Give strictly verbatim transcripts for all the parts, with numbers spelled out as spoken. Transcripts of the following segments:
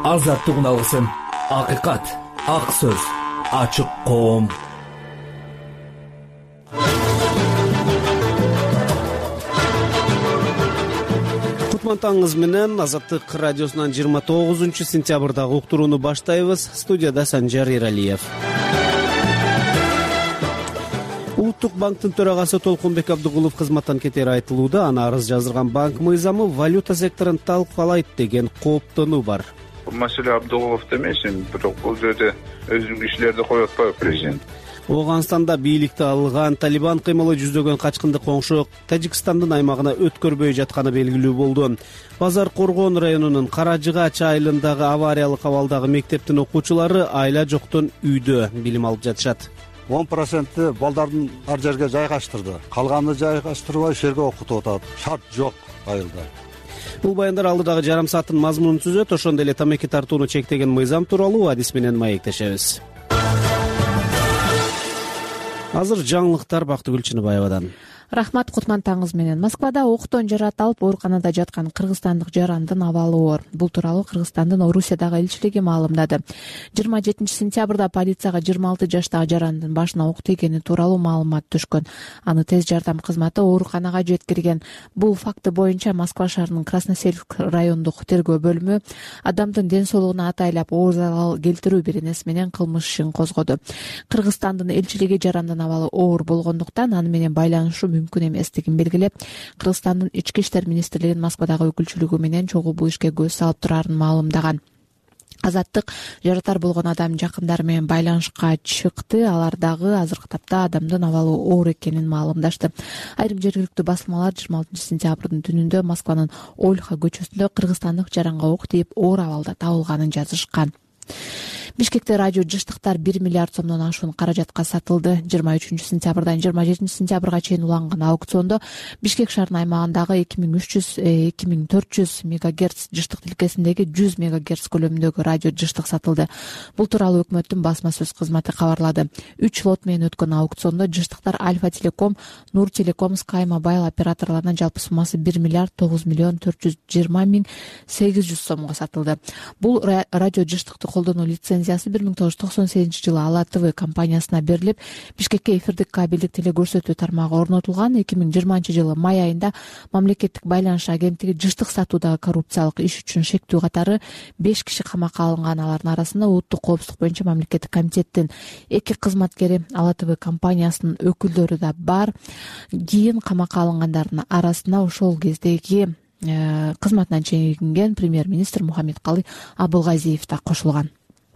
азаттык уналгысың, акыйкат, ак сөз, ачык коом. Кутмантаңыз менен Азаттык радиосунан жыйырма тогузунчу сентябрдагы уктурууну баштайбыз. Студияда Санжар Иралиев. Улуттук банктын төрагасы Толкунбек Абдыгулов кызматтан кетери айтылууда. Аны арыз жаздырган банк мыйзамы валюта секторун талкалайт деген кооптонуу бар. Маселе Абдыгуловдо эмес, бирок бул жерде өзүнүн кишилерди коюп атпайбы президент. Ооганстанда бийликти алган Талибан кыймылы жүздөгөн качкынды коңшу Тажикстандын аймагына өткөрбөй жатканы белгилүү болду. Базар Коргон районунун Каражыгач айылындагы авариялык абалдагы мектептин окуучулары айла жоктон үйдө билим алып жатышат. он проценти балдардын ар жерге жайгаштырды. Калганы жайгаштырбай ишерге окутуп атат. Шарт жок айылда. Бул баяндар алдыдагы жарым сааттын мазмунун түзөт. Ошондой эле тамеки тартууну чектеген мыйзам тууралуу адис менен маектешебиз. Азыр жаңылыктар Бактыгүл Чыныбаевадан. Рахмат, кутмантаңыз менен. Москвада октон жаратылып ооруканада жаткан кыргызстандык жарандын абалы оор. Бул тууралуу Кыргызстандын Орусиядагы элчилиги маалымдады. жыйырма жетинчи сентябрда полицияга жыйырма алты жаштагы жарандын башына ок тийгени тууралуу маалымат түшкөн. Аны тез жардам кызматы ооруканага жеткирген. Бул факты боюнча Москва шаарынын Красносельск райондук тергөө бөлүмү адамдын ден соолугуна атайлап оор залал келтирүү беренеси менен кылмыш ишин козгоду. Кыргызстандын элчилиги жарандын абалы оор болгондуктан аны менен байланышуу мүмкүн эместигин белгилеп, Кыргызстандын ички иштер министрлигинин Москвадагы өкүлчүлүгү менен чогуу бул ишке көз салып турарын маалымдаган. Азаттык жаратар болгон адам жакындары менен байланышка чыкты. Алар дагы азыркы тапта адамдын абалы оор экенин маалымдашты. Айрым жергиликтүү басылмалар жыйырма алтынчы сентябрдын түнүндө Москванын Ольха көчөсүндө кыргызстандык жаранга ок тийип оор абалда табылганын жазышкан. Бишкекте радио жыштыктар бир миллиард сомдон ашуун каражатка сатылды. жыйырма үчүнчү сентябрдан жыйырма жетинчи сентябрга чейин уланган аукциондо Бишкек шаарынын аймагындагы эки миң үч жүз эки миң төрт жүз мегагерц жыштык тилкесиндеги жүз мегагерц көлөмүндөгү радио жыштык сатылды. Бул тууралуу өкмөттүн басма сөз кызматы кабарлады. үч лот менен өткөн аукциондо жыштыктар Альфа Телеком, Нур Телеком, Sky Mobile операторларына жалпы суммасы бир миллиард тогуз миллион төрт жүз жыйырма миң сегиз жүз сомго сатылды. Бул радио жыштыкты колдонуу лицензиясы бир миң тогуз жүз токсон сегизинчи жылы Ала ТВ компаниясына берилип, Бишкекке эфирдик кабелдик телекөрсөтүү тармагы орнотулган. эки миң жыйырманчы жылы май айында мамлекеттик байланыш агенттиги жыштык сатуудагы коррупциялык иш үчүн шектүү катары беш киши камакка алынган. Алардын арасында улуттук коопсуздук боюнча мамлекеттик комитеттин эки кызматкери, Ала ТВ компаниясынын өкүлдөрү да бар. Кийин камакка алынгандардын арасына ошол кездеги кызматынан чегинген премьер-министр Мухаммедкалый Абылгазиев да кошулган.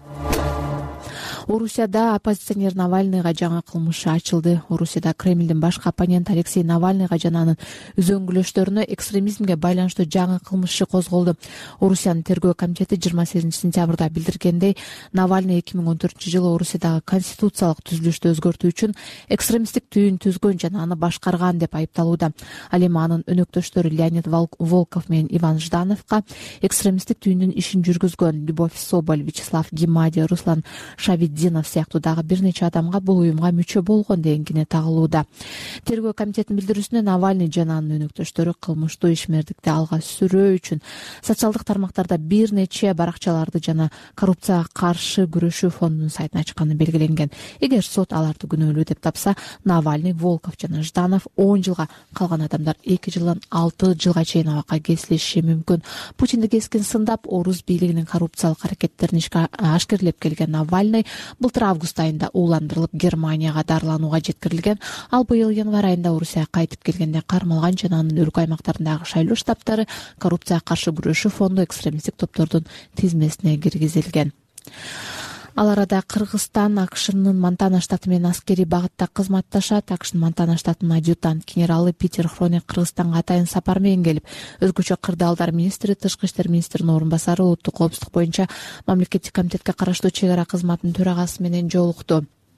Орусияда оппозиционер Навальныйга жаңы кылмыш ачылды. Орусияда Кремлдин башкы оппоненти Алексей Навальныйга жана анын үзөңгүлөштөрүнө экстремизмге байланыштуу жаңы кылмыш иши козголду. Орусиянын тергөө комитети жыйырма сегизинчи сентябрда билдиргендей, Навальный эки миң он төртүнчү жылы Орусиядагы конституциялык түзүлүштү өзгөртүү үчүн экстремисттик түйүн түзгөн жана аны башкарган деп айыпталууда. Ал эми анын өнөктөштөрү Леонид Волков менен Иван Ждановго экстремисттик түйүндүн ишин жүргүзгөн Любовь Соболь, Вячеслав Гемадий, Руслан Шавид Динов сыяктуу дагы бир нече адамга бул уюмга мүчө болгон дегенге тагылууда. Тергөө комитетинин билдирүүсүндө Навальный жана анын өнөктөштөрү кылмыштуу ишмердикти алга сүрөө үчүн социалдык тармактарда бир нече баракчаларды жана коррупцияга каршы күрөшүү фондунун сайтын ачканы белгиленген. Эгер сот аларды күнөөлүү деп тапса, Навальный, Волков жана Жданов он жылга, калган адамдар эки жылдан алты жылга чейин абакка кесилиши мүмкүн. Путинди кескин сындап, орус бийлигинин коррупциялык аракеттерин ишке ашкерлеп келген Навальный былтыр август айында ууландырылып Германияга дарыланууга жеткирилген. Ал быйыл январь айында Орусияга кайтып келгенде кармалган жана анын өлкө аймактарындагы шайлоо штабтары коррупцияга каршы күрөшүү фонду экстремисттик топтордун тизмесине киргизилген. Ал арада Кыргызстан АКШнын Монтана штаты менен аскерий багытта кызматташат. АКШнын Монтана штатынын адъютант генералы Питер Хроник Кыргызстанга атайын сапар менен келип, өзгөчө кырдаалдар министри, тышкы иштер министринин орун басары, улуттук коопсуздук боюнча мамлекеттик комитетке караштуу чек ара кызматынын төрагасы менен жолукту.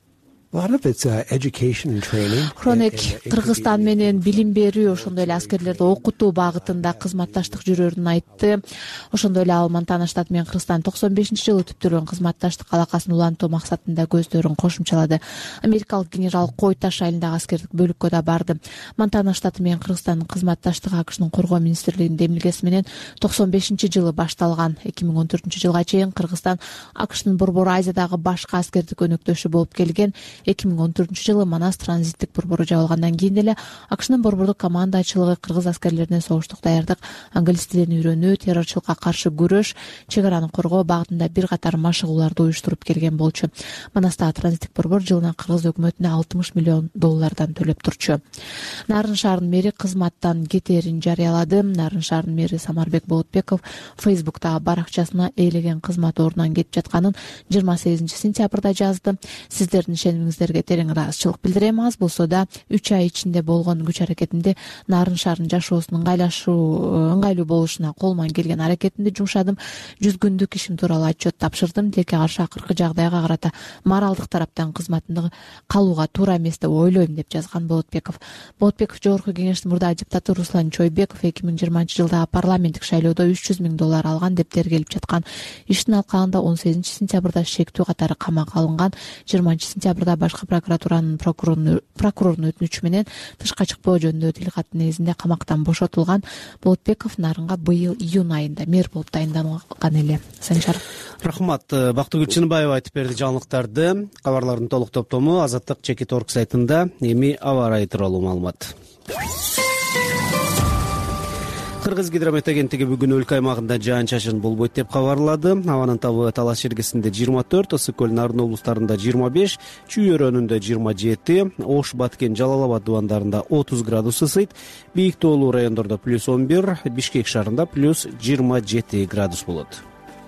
хроник Кыргызстан менен билим берүү, ошондой эле аскерлерди окутуу багытында кызматташтык жүрөрүн айтты. Ошондой эле ал Монтана штаты менен Кыргызстан токсон бешинчи жылы түптөлгөн кызматташтык алакасын улантуу максатында көздөрүн кошумчалады. Америкалык генерал Кой Таш айылындагы аскердик бөлүккө да барды. Монтана штаты менен Кыргызстандын кызматташтыгы АКШнын коргоо министрлигинин демилгеси менен токсон бешинчи жылы башталган. эки миң он төртүнчү жылга чейин Кыргызстан АКШнын Борбор Азиядагы башкы аскердик өнөктөшү болуп келген. эки миң он төртүнчү жылы Манас транзиттик борбору жабылгандан кийин эле АКШнын борбордук командачылыгы кыргыз аскерлерине согуштук даярдык, англис тилин үйрөнүү, террорчулукка каршы күрөш, чек араны коргоо багытында бир катар машыгууларды уюштуруп келген болчу. Манастагы транзиттик борбор жылына кыргыз өкмөтүнө алтымыш миллион доллардан төлөп турчу. Нарын шаарынын мэри кызматтан кетээрин жарыялады. Нарын шаарынын мэри Самарбек Болотбеков Фейсбуктагы баракчасына ээлеген кызмат ордунан кетип жатканын жыйырма сегизинчи сентябрда жазды. Сиздердин ишенимиңиздерге терең ыраазычылык билдирем. Аз болсо да үч ай ичинде болгон күч аракетимди Нарын шаарынын жашоосунун ыңгайлашуу ыңгайлуу болушуна колуман келген аракетимди жумшадым. Жүз күндүк ишим тууралуу отчет тапшырдым. Тилекке каршы акыркы жагдайга карата моралдык тараптан кызматымды калууга туура эмес деп ойлойм, деп жазган Болотбеков. Болотбеков Жогорку кеңештин мурдагы депутаты Руслан Чойбеков эки миң жыйырманчы жылдагы парламенттик шайлоодо үч жүз миң доллар алган деп тергелип жаткан. Иштин алкагында он сегизинчи сентябрда шектүү катары камакка алынган. жыйырманчы сентябрда башкы прокуратуранын прокурорунун өтүнүчү менен тышка чыкпоо жөнүндө тил кат негизинде камактан бошотулган. Болотбеков Нарынга быйыл июнь айында мэр болуп дайындалган эле. Санжар. Рахмат. Бактыгүл Чыныбаева айтып берди жаңылыктарды. Кабарлардын толук топтому Азаттык Чекит орг сайтында. Эми аба ырайы тууралуу маалымат. Кыргыз гидромет агенттиги бүгүн өлкө аймагында жаан-чачын болбойт деп кабарлады. Абанын табы Талас Шергесинде жыйырма төрт, Ысык көл Нарын облустарында жыйырма беш, Чүй өрөөнүндө жыйырма жети, Ош, Баткен, Жалал Абад дубандарында отуз градус ысыйт, бийик тоолуу райондордо плюс он бир, Бишкек шаарында плюс жыйырма жети градус болот.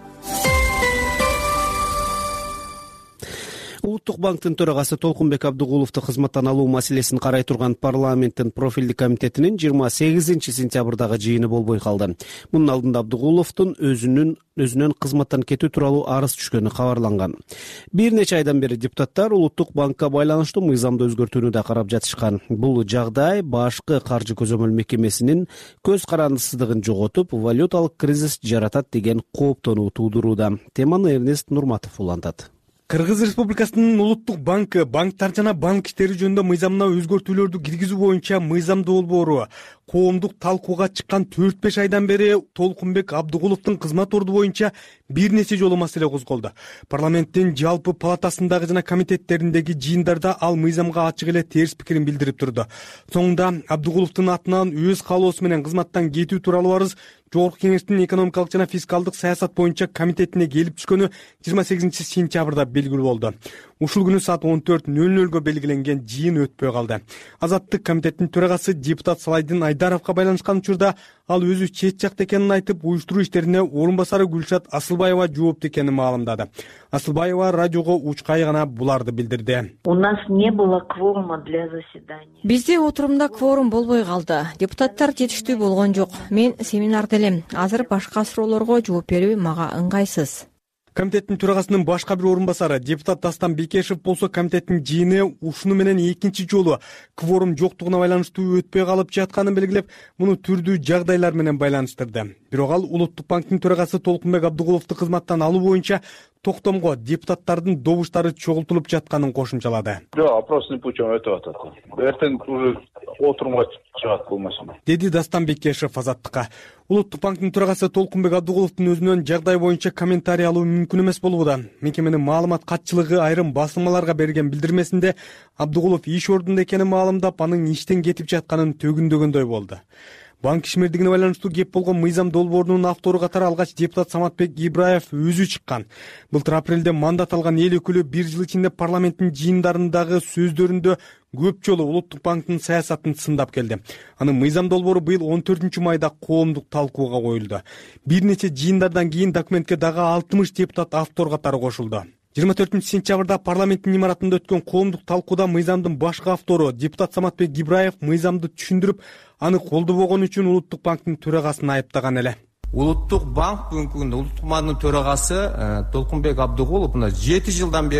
Улуттук банктын төрагасы Толкунбек Абдыгуловду кызматтан алуу маселесин карай турган парламенттин профилдик комитетинин жыйырма сегизинчи сентябрдагы жыйыны болбой калды. Мунун алдында Абдыгуловдун өзүнүн өзүнөн кызматтан кетүү тууралуу арыз түшкөнү кабарланган. Бир нече айдан бери депутаттар Улуттук банкка байланыштуу мыйзамды өзгөртүүнү да карап жатышкан. Бул жагдай башкы каржы көзөмөл мекемесинин көз карандысыздыгын жоготуп, валюталык кризис жаратат деген кооптонуу туудурууда. Теманы Эрнест Нурматов улантат. Кыргыз Республикасынын Улуттук банкы банктар жана банк иштери жөнүндө мыйзамына өзгөртүүлөрдү киргизүү боюнча мыйзамдуу долбоору коомдук талкууга чыккан төрт беш айдан бери Толкунбек Абдыгуловдун кызмат орду боюнча бир нече жолу маселе козголду. Парламенттин жалпы палатасындагы жана комитеттериндеги жыйындарда ал мыйзамга ачык эле терс пикирин билдирип турду. Соңунда Абдыгуловдун атынан өз каалоосу менен кызматтан кетүү тууралуу арыз Жогорку кеңештин экономикалык жана фискалдык саясат боюнча комитетине келип түшкөнү жыйырма сегизинчи сентябрда белгилүү болду. Ушул күнү саат он төрт нөл нөлгө белгиленген жыйын өтпөй калды. Азаттык комитеттин төрагасы депутат Салайдин Айдаровго байланышкан учурда ал өзү чет жакта экенин айтып, уюштуруу иштерине орун басары Гүлшат Асылбаева жоопту экенин маалымдады. Асылбаева радиого учкай гана буларды билдирди. У нас не было кворума для заседания. Бизде отурумда кворум болбой калды. Депутаттар жетиштүү болгон жок. Мен семинарда элем. Азыр башка суроолорго жооп берүү мага ыңгайсыз. Комитеттин төрагасынын башка бир орун басары депутат Дастан Бекешев болсо комитеттин жыйыны ушуну менен экинчи жолу кворум жоктугуна байланыштуу өтпөй калып жатканын белгилеп, муну түрдүү жагдайлар менен байланыштырды. Бирок ал Улуттук банктын төрагасы Толкунбек Абдыгуловду кызматтан алуу боюнча токтомго депутаттардын добуштары чогултулуп жатканын кошумчалады. Жок, опросный путем өтүп атат. Эртең уже отурумга чыгат бул маселе. Деди Дастан Бекешев Азаттыкка. Улуттук банктын төрагасы Толкунбек Абдыгуловдун өзүнөн жагдай боюнча комментарий алуу мүмкүн эмес болууда. Мекеменин маалымат катчылыгы айрым басылмаларга берген билдирмесинде Абдыгулов иш ордунда экенин маалымдап, анын иштен кетип жатканын төгүндөгөндөй болду. Банк ишмердигине байланыштуу кеп болгон мыйзам долбоорунун автору катары алгач депутат Саматбек Ибраев өзү чыккан. Былтыр апрелде мандат алган эл өкүлү бир жыл ичинде парламенттин жыйындарындагы сөздөрүндө көп жолу Улуттук банктын саясатын сындап келди. Анын мыйзам долбоору быйыл он төртүнчү майда коомдук талкууга коюлду. Бир нече жыйындардан кийин документке дагы алтымыш депутат автор катары кошулду. жыйырма төртүнчү сентябрда парламенттин имаратында өткөн коомдук талкууда мыйзамдын башкы автору депутат Саматбек Ибраев мыйзамды түшүндүрүп, аны колдобогон үчүн Улуттук банктын төрагасын айыптаган эле. Улуттук банк бүгүнкү күндө Улуттук банктын төрагасы Толкунбек Абдыгулов мына жети жылдан бери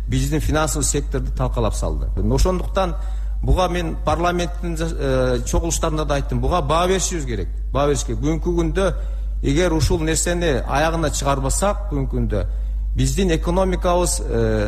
биздин финансовый секторду талкалап салды. Ошондуктан буга мен парламенттин чогулуштарында да айттым, буга баа беришибиз керек. Баа бериш керек. Бүгүнкү күндө эгер ушул нерсени аягына чыгарбасак, бүгүнкү күндө биздин экономикабыз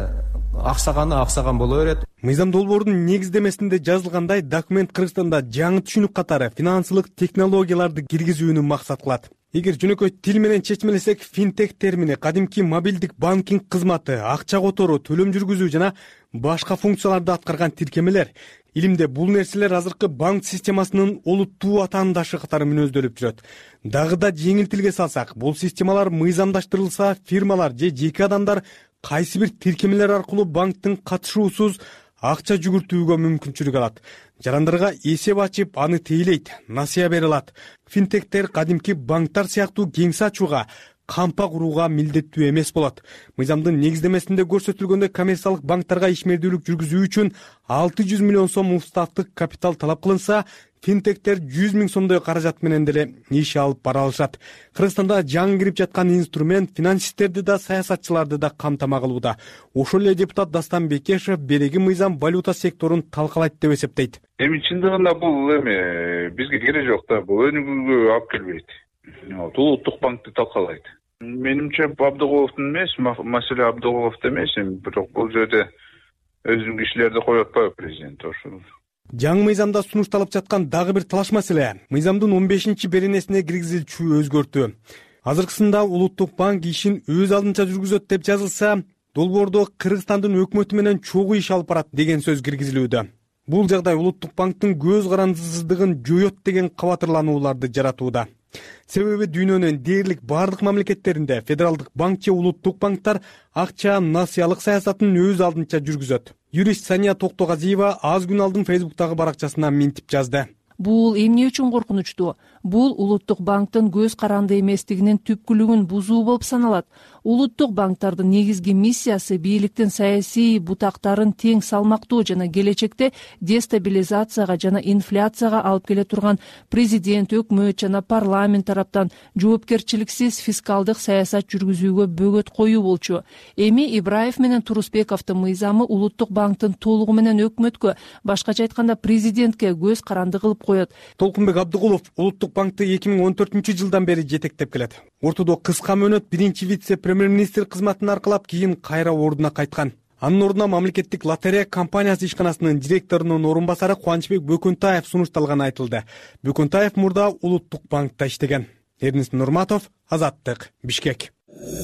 аксаганы аксаган боло берет. Мыйзам долбоордун негиздемесинде жазылгандай, документ Кыргызстанда жаңы түшүнүк катары финансылык технологияларды киргизүүнү максат кылат. Эгер жөнөкөй тил менен чечмелесек, финтех термини кадимки мобилдик банкинг кызматы, акча которуу, төлөм жүргүзүү жана башка функцияларды аткарган тиркемелер. Илимде бул нерселер азыркы банк системасынын олуттуу атаандашы катары мүнөздөлүп жүрөт. Дагы да жеңил тилге салсак, бул системалар мыйзамдаштырылса, фирмалар же жеке адамдар кайсы бир тиркемелер аркылуу банктын катышуусуз акча жүгүртүүгө мүмкүнчүлүк алат. Жарандарга эсеп ачып, аны тейлейт, насыя бере алат. Финтектер кадимки банктар сыяктуу кеңсе ачууга, кампа курууга милдеттүү эмес болот. Мыйзамдын негиздемесинде көрсөтүлгөндөй, коммерциялык банктарга ишмердүүлүк жүргүзүү үчүн алты жүз миллион сом уставдык капитал талап кылынса, финтектер жүз миң сомдой каражат менен деле иш алып бара алышат. Кыргызстанда жаңы кирип жаткан инструмент финансисттерди да, саясатчыларды да камтама кылууда. Ошол эле депутат Дастан Бекешев береги мыйзам валюта секторун талкалайт деп эсептейт. Эми чындыгында бул эми бизге кереги жок да, бул өнүгүүгө алып келбейт. Улуттук банкты талкалайт. Менимче Абдыголовдун эмес, маселе Абдыголовдо эмес, бирок бул жерде өзүнүн кишилерди коюп атпайбы президент ошол. Жаңы мыйзамда сунушталып жаткан дагы бир талаш маселе мыйзамдын он бешинчи беренесине киргизилчү өзгөртүү. Азыркысында Улуттук банк ишин өз алдынча жүргүзөт деп жазылса, долбоордо Кыргызстандын өкмөтү менен чогуу иш алып барат деген сөз киргизилүүдө. Бул жагдай Улуттук банктын көз карандысыздыгын жоёт деген кабатырланууларды жаратууда. Себеби дүйнөнүн дээрлик бардык мамлекеттеринде федералдык банк же улуттук банктар акча насыялык саясатын өз алдынча жүргүзөт. Юрист Сания Токтогазиева аз күн алдын Фейсбуктагы баракчасына минтип жазды. Бул эмне үчүн коркунучтуу? Бул улуттук банктын көз каранды эместигинин түпкүлүгүн бузуу болуп саналат. Улуттук банктардын негизги миссиясы бийликтин саясий бутактарын тең салмактуу жана келечекте дестабилизацияга жана инфляцияга алып келе турган президент, өкмөт жана парламент тараптан жоопкерчиликсиз фискалдык саясат жүргүзүүгө бөгөт коюу болчу. Эми Ибраев менен Турусбековдун мыйзамы улуттук банктын толугу менен өкмөткө, башкача айтканда президентке көз каранды кылып коет. Толкунбек Абдыгулов улуттук банкты эки миң он төртүнчү жылдан бери жетектеп келет. Ортодо кыска мөөнөт биринчи вице-премьер-министр кызматын аркалап, кийин кайра ордуна кайткан. Анын ордуна мамлекеттик лотерея компаниясы ишканасынын директорунун орун басары Кубанычбек Бөкөнтаев сунушталганы айтылды. Бөкөнтаев мурда улуттук банкта иштеген. Эрнест Нурматов, Азаттык, Бишкек.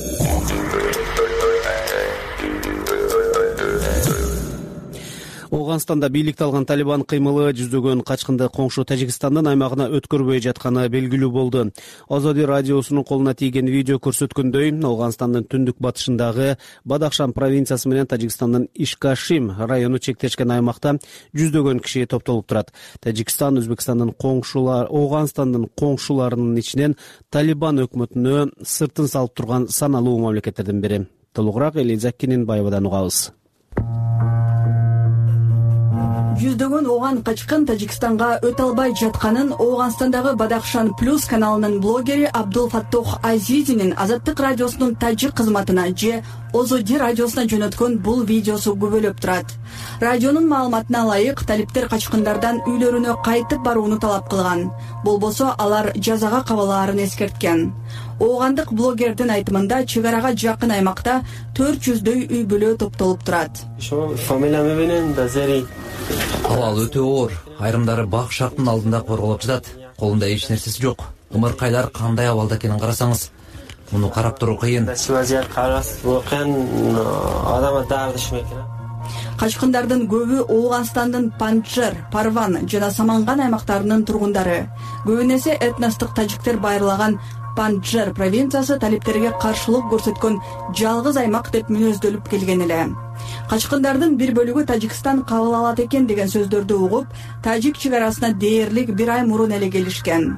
Ооганстанда бийликти алган Талибан кыймылы жүздөгөн качкынды коңшу Тажикстандын аймагына өткөрбөй жатканы белгилүү болду. Азади радиосунун колуна тийген видео көрсөткөндөй, Ооганстандын түндүк батышындагы Бадахшан провинциясы менен Тажикстандын Ишкашим району чектешкен аймакта жүздөгөн киши топтолуп турат. Тажикстан Өзбекстандын коңшулар, Ооганстандын коңшуларынын ичинен Талибан өкмөтүнө сыртын салып турган саналуу мамлекеттердин бири. Толугураак Элизаккинин байбадан угабыз. Жүздөгөн ооган качкын Тажикстанга өтө албай жатканын Ооганстандагы Бадахшан плюс каналынын блогери Абдул Фаттох Азизинин Азаттык радиосунун тажик кызматына же Озоди радиосуна жөнөткөн бул видеосу күбөлөп турат. Радионун маалыматына ылайык, талиптер качкындардан үйлөрүнө кайтып барууну талап кылган. Болбосо алар жазага кабылаарын эскерткен. Оогандык блогердин айтымында чыгарага жакын аймакта төрт жүздөй үй бүлө топтолуп турат. Абал өтө оор. Айрымдары бак шактын алдында корголуп жатат. Колунда эч нерсеси жок. Ымыркайлар кандай абалда экенин карасаңыз, муну карап туруу кыйын. Качкындардын көбү Ооганстандын Панджшер, Парван жана Саманган аймактарынын тургундары. Көбүнесе этностук тажиктер байырлаган Панджшер провинциясы талиптерге каршылык көрсөткөн жалгыз аймак деп мүнөздөлүп келген эле. Качкындардын бир бөлүгү Тажикстан кабыл алат экен деген сөздөрдү угуп, тажик чыгарасына дээрлик бир ай мурун эле келишкен.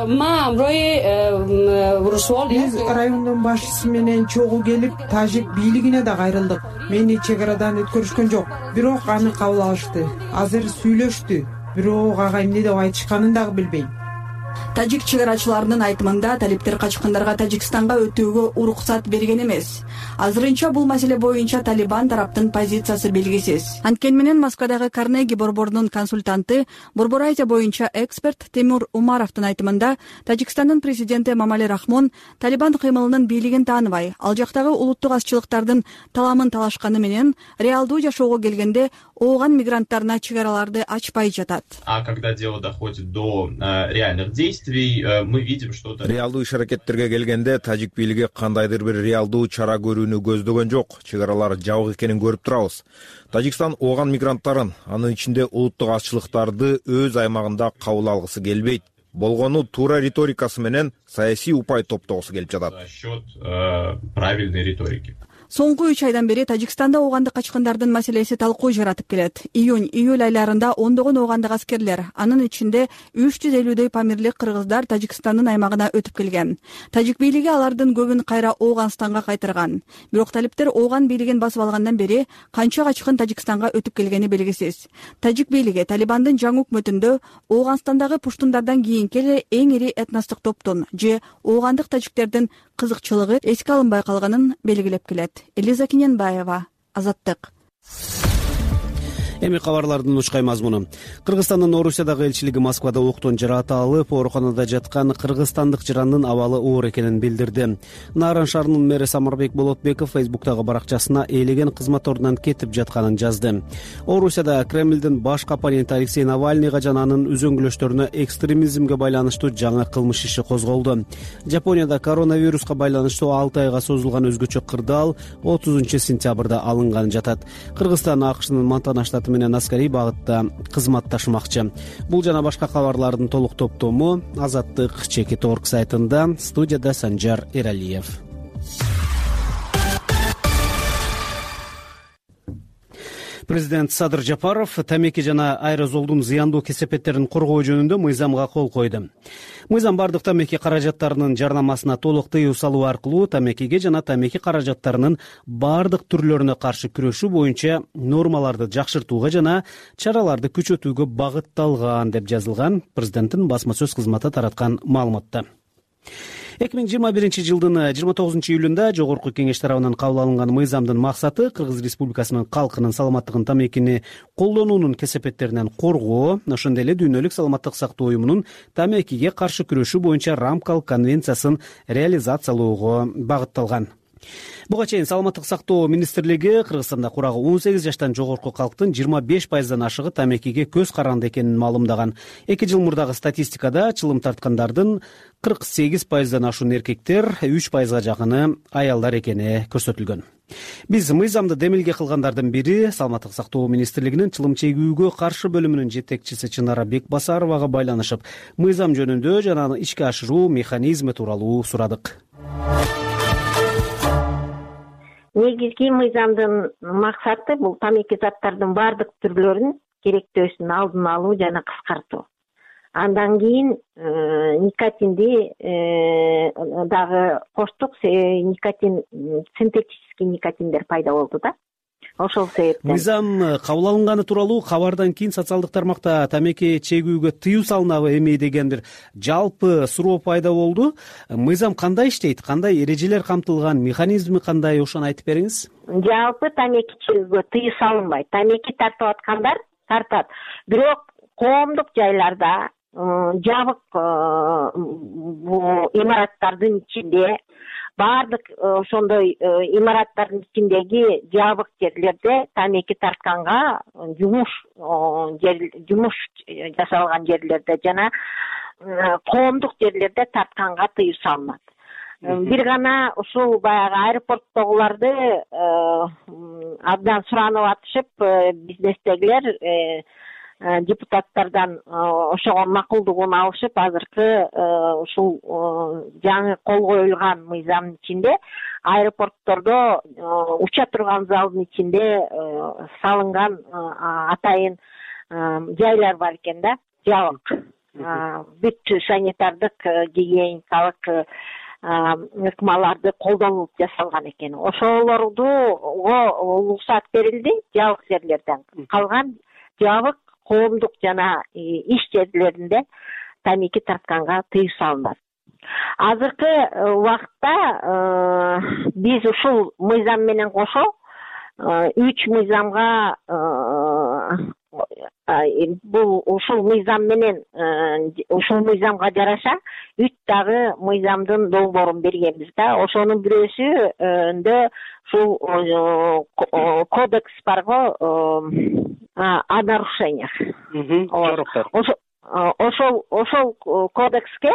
Биз райондун башчысы менен чогуу келип, тажик бийлигине да кайрылдык. Мени чегарадан өткөрүшкөн жок, бирок аны кабыл алышты. Азыр сүйлөштү, бирок ага эмне деп айтышканын дагы билбейм. Тажик чек арачыларынын айтымында талиптер качкындарга Тажикстанга өтүүгө уруксат берген эмес. Азырынча бул маселе боюнча Талибан тараптын позициясы белгисиз. Анткени менен Москвадагы Карнеги борборунун консультанты, Борбор Азия боюнча эксперт Темур Умаровдун айтымында Тажикстандын президенти Мамали Рахмон Талибан кыймылынын бийлигин тааныбай, ал жактагы улуттук азчылыктардын таламын талашканы менен реалдуу жашоого келгенде ооган мигранттарына чек араларды ачпай жатат. А когда дело доходит до реальных действий, мы видим, что реалдуу иш-аракеттерге келгенде тажик бийлиги кандайдыр бир реалдуу чара көрүүнү көздөгөн жок. Чек аралар жабык экенин көрүп турабыз. Тажикстан ооган мигранттарын, анын ичинде улуттук азчылыктарды өз аймагында кабыл алгысы келбейт. Болгону туура риторикасы менен саясий упай топтогусу келип жатат. За счет правильной риторики. Соңку үч айдан бери Тажикстанда оогандык качкындардын маселеси талкуу жаратып келет. Июнь, июль айларында ондогон оогандык аскерлер, анын ичинде үч жүз элүүдөй памирлик кыргыздар Тажикстандын аймагына өтүп келген. Тажик бийлиги алардын көбүн кайра Ооганстанга кайтарган. Бирок талиптер ооган бийлигин басып алгандан бери канча качкын Тажикстанга өтүп келгени белгисиз. Тажик бийлиги Талибандын жаңы өкмөтүндө Ооганстандагы пуштундардан кийинки эле эң ири этностук топтун же оогандык тажиктердин кызыкчылыгы эске алынбай калганын белгилеп келет. Элиза Киненбаева, Азаттык. Эми кабарлардын учкай мазмуну. Кыргызстандын Орусиядагы элчилиги Москвада октон жаратылып, ооруканада жаткан кыргызстандык жарандын абалы оор экенин билдирди. Нарын шаарынын мэри Самарбек Болотбеков Фейсбуктагы баракчасына ээлеген кызмат ордунан кетип жатканын жазды. Орусияда Кремлдин баш оппоненти Алексей Навальныйга жана анын үзөңгүлөштөрүнө экстремизмге байланыштуу жаңы кылмыш иши козголду. Жапонияда коронавируска байланыштуу алты айга созулган өзгөчө кырдаал отузунчу сентябрда алынган жатат. Кыргызстан АКШнын Монтана штаты менен аскарий багытта кызматташмакчы. Бул жана башка кабарлардын толук топтому Азаттык чекит точка орг сайтында. Студияда Санжар Эралиев. Президент Садыр Жапаров тамеки жана аэрозолдун зыяндуу кесепеттерин коргоо жөнүндө мыйзамга кол койду. Мыйзам бардык тамеки каражаттарынын жарнамасына толук тыюу салуу аркылуу тамекиге жана тамеки каражаттарынын бардык түрлөрүнө каршы күрөшүү боюнча нормаларды жакшыртууга жана чараларды күчөтүүгө багытталган деп жазылган президенттин басма сөз кызматы тараткан маалыматта. эки миң жыйырма биринчи жылдын жыйырма тогузунчу июлунда Жогорку Кеңеш тарабынан кабыл алынган мыйзамдын максаты Кыргыз Республикасынын калкынын саламаттыгын тамекини колдонуунун кесепеттеринен коргоо, ошондой эле Дүйнөлүк саламаттык сактоо уюмунун тамекиге каршы күрөшүү боюнча рамкалык конвенциясын реализациялоого багытталган. Буга чейин Саламаттык сактоо министрлиги Кыргызстанда курагы он сегиз жаштан жогорку калктын жыйырма беш пайыздан ашыгы тамекиге көз каранды экенин маалымдаган. эки жыл мурдагы статистикада чылым тарткандардын кырк сегиз пайыздан ашуун эркектер, үч пайызга жакыны аялдар экени көрсөтүлгөн. Биз мыйзамды демилге кылгандардын бири Саламаттык сактоо министрлигинин чылым чегүүгө каршы бөлүмүнүн жетекчиси Чынара Бекбасаровага байланышып, мыйзам жөнүндө жана аны ишке ашыруу механизми тууралуу сурадык. Негизги мыйзамдын максаты бул тамеки заттардын бардык түрлөрүн керектөөсүн алдын алуу жана кыскартуу. Андан кийин никотинди дагы коштук, никотин синтетический никотиндер пайда болду да. Ошол себептен мыйзам кабыл алынганы тууралуу кабардан кийин социалдык тармакта тамеки чегүүгө тыюу салынабы эми деген бир жалпы суроо пайда болду. Мыйзам кандай иштейт, кандай эрежелер камтылган, механизми кандай, ошону айтып бериңиз. Жалпы тамеки чегүүгө тыюу салынбайт. Тамеки тартып аткандар тартат. Бирок коомдук жайларда, жабык имараттардын ичинде, бардык ошондой имараттардын ичиндеги жабык жерлерде тамеки тартканга жумуш жумуш жасалган жерлерде жана коомдук жерлерде тартканга тыюу салынат. Бир гана ушул баягы аэропорттогуларды абдан суранып атышып, бизнестегилер депутаттардан ошого макулдугун алышып, азыркы ушул жаңы кол коюлган мыйзамдын ичинде аэропорттордо уча турган залдын ичинде салынган атайын жайлар бар экен да, жабык. Бүт санитардык, гигиеникалык ыкмаларды колдонуп жасалган экен. Ошолорду уруксат берилди жабык жерлерден. Калган жабык коомдук жана иш жерлеринде тамеки тартканга тыюу салынат. Азыркы убакытта биз ушул мыйзам менен кошо үч мыйзамга бул ушул мыйзам менен ушул мыйзамга жараша үч дагы мыйзамдын долбоорун бергенбиз да. Ошонун бирөөсүндө ушул кодекс барго о нарушениях. Ошол ошол кодекске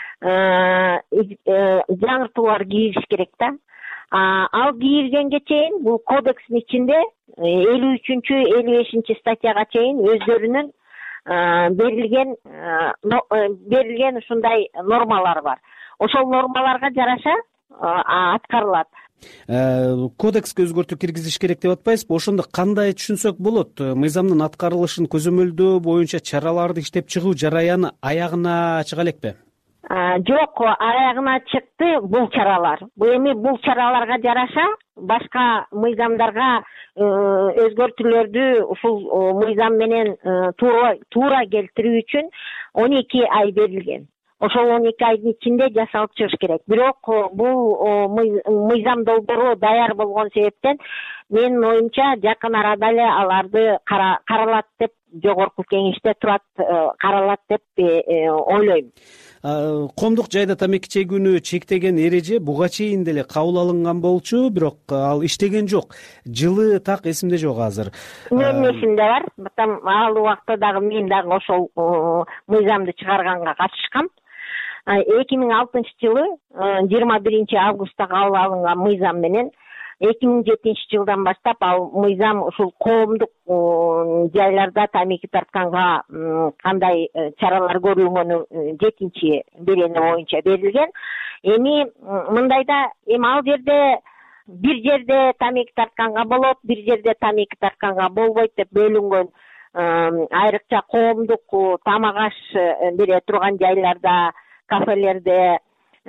жаңыртуулар киргизиш керек да. Ал киргизгенге чейин бул кодекстин ичинде элүү үчүнчү элүү бешинчи статьяга чейин өздөрүнүн берилген берилген ушундай нормалар бар. Ошол нормаларга жараша аткарылат. Кодекске өзгөртүү киргизиш керек деп атпайсызбы? Ошондо кандай түшүнсөк болот? Мыйзамдын аткарылышын көзөмөлдөө боюнча чараларды иштеп чыгуу жараяны аягына чыга элекпи? Жок, аягына чыкты бул чаралар. Эми бул чараларга жараша башка мыйзамдарга өзгөртүүлөрдү ушул мыйзам менен туура туура келтирүү үчүн он эки ай берилген. Ошол он эки айдын ичинде жасалып чыгыш керек. Бирок бул мыйзам долбоору даяр болгон себептен менин оюмча жакын арада эле аларды каралат деп, жогорку кеңеште турат, каралат деп ойлойм. Коомдук жайда тамеки чегүүнү чектеген эреже буга чейин деле кабыл алынган болчу, бирок ал иштеген жок. Жылы так эсимде жок азыр. Менин эсимде бар. Бутам ал убакта дагы мен дагы ошол мыйзамды чыгарганга катышкам. эки миң алтынчы жылы жыйырма биринчи августта кабыл алынган мыйзам менен эки миң жетинчи жылдан баштап ал мыйзам ушул коомдук жайларда тамеки тартканга кандай чаралар көрүлгөнү жетинчи берени боюнча берилген. Эми мындайда эми ал жерде бир жерде тамеки тартканга болот, бир жерде тамеки тартканга болбойт деп бөлүнгөн. Айрыкча коомдук тамак аш бере турган жайларда, кафелерде,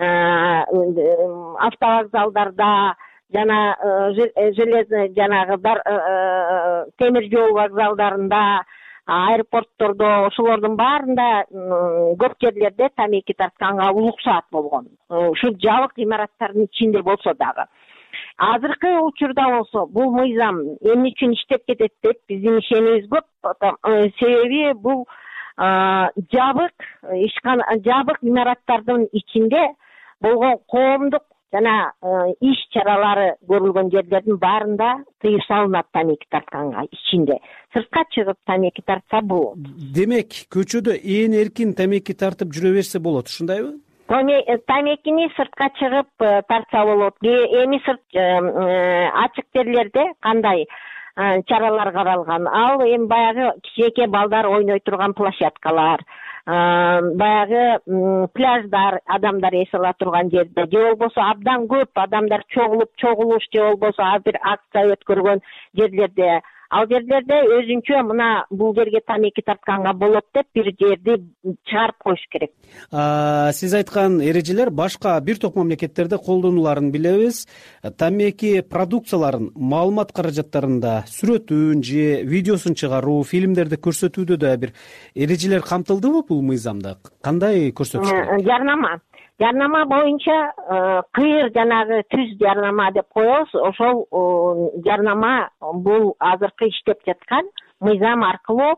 автовокзалдарда жана железный жанагы темир жол вокзалдарында, аэропорттордо, ошолордун баарында көп жерлерде тамеки тартканга уруксаат болгон. Ушул жабык имараттардын ичинде болсо дагы. Азыркы учурда болсо бул мыйзам эмне үчүн иштеп кетет деп биздин ишенибиз көп. Себеби бул жабык ишкана жабык имараттардын ичинде болгон коомдук жана иш чаралары көрүлгөн жерлердин баарында тыюу салынат тамеки тартканга ичинде. Сыртка чыгып тамеки тартса болот. Демек, көчөдө ээн эркин тамеки тартып жүрө берсе болот, ушундайбы? Тамекини сыртка чыгып тартса болот. Эми сырт ачык жерлерде кандай чаралар каралган? Ал эми баягы кичинекей балдар ойной турган площадкалар, баягы пляждар, адамдар эс ала турган жерде, же болбосо абдан көп адамдар чогулуп чогулуш, же болбосо бир акция өткөргөн жерлерде. Ал жерлерде өзүнчө мына бул жерге тамеки тартканга болот деп бир жерди чыгарып коюш керек. Сиз айткан эрежелер башка бир топ мамлекеттерде колдонуларын билебиз. Тамеки продукцияларын маалымат каражаттарында сүрөтүн же видеосун чыгаруу, фильмдерди көрсөтүүдө да бир эрежелер камтылдыбы бул мыйзамда? Кандай көрсөтүш? Жарнама. Жарнама боюнча кыйыр жанагы түз жарнама деп коебуз. Ошол жарнама бул азыркы иштеп жаткан мыйзам аркылуу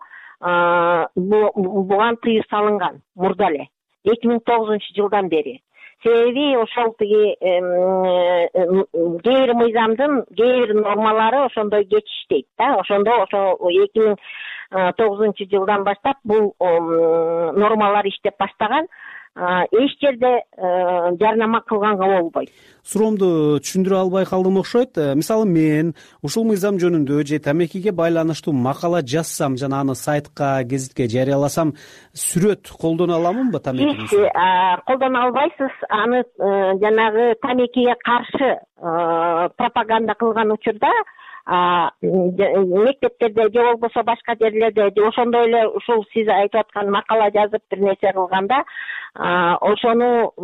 буга тыюу салынган мурда эле эки миң тогузунчу жылдан бери. Себеби ошол тиги кээ бир мыйзамдын кээ бир нормалары ошондой кечиштейт да. Ошондо ошол эки миң тогузунчу жылдан баштап бул нормалар иштеп баштаган. Эч жерде жарнама кылганга болбойт. Суроомду түшүндүрө албай калдым окшойт. Мисалы мен ушул мыйзам жөнүндө же тамекиге байланыштуу макала жазсам жана аны сайтка, гезитке жарыяласам, сүрөт колдоно аламынбы тамекини? Биз колдоно албайсыз. Аны жанагы тамекиге каршы пропаганда кылган учурда мектептерде же болбосо башка жерлерде же ошондой эле ушул сиз айтып аткан макала жазып бир нерсе кылганда ошону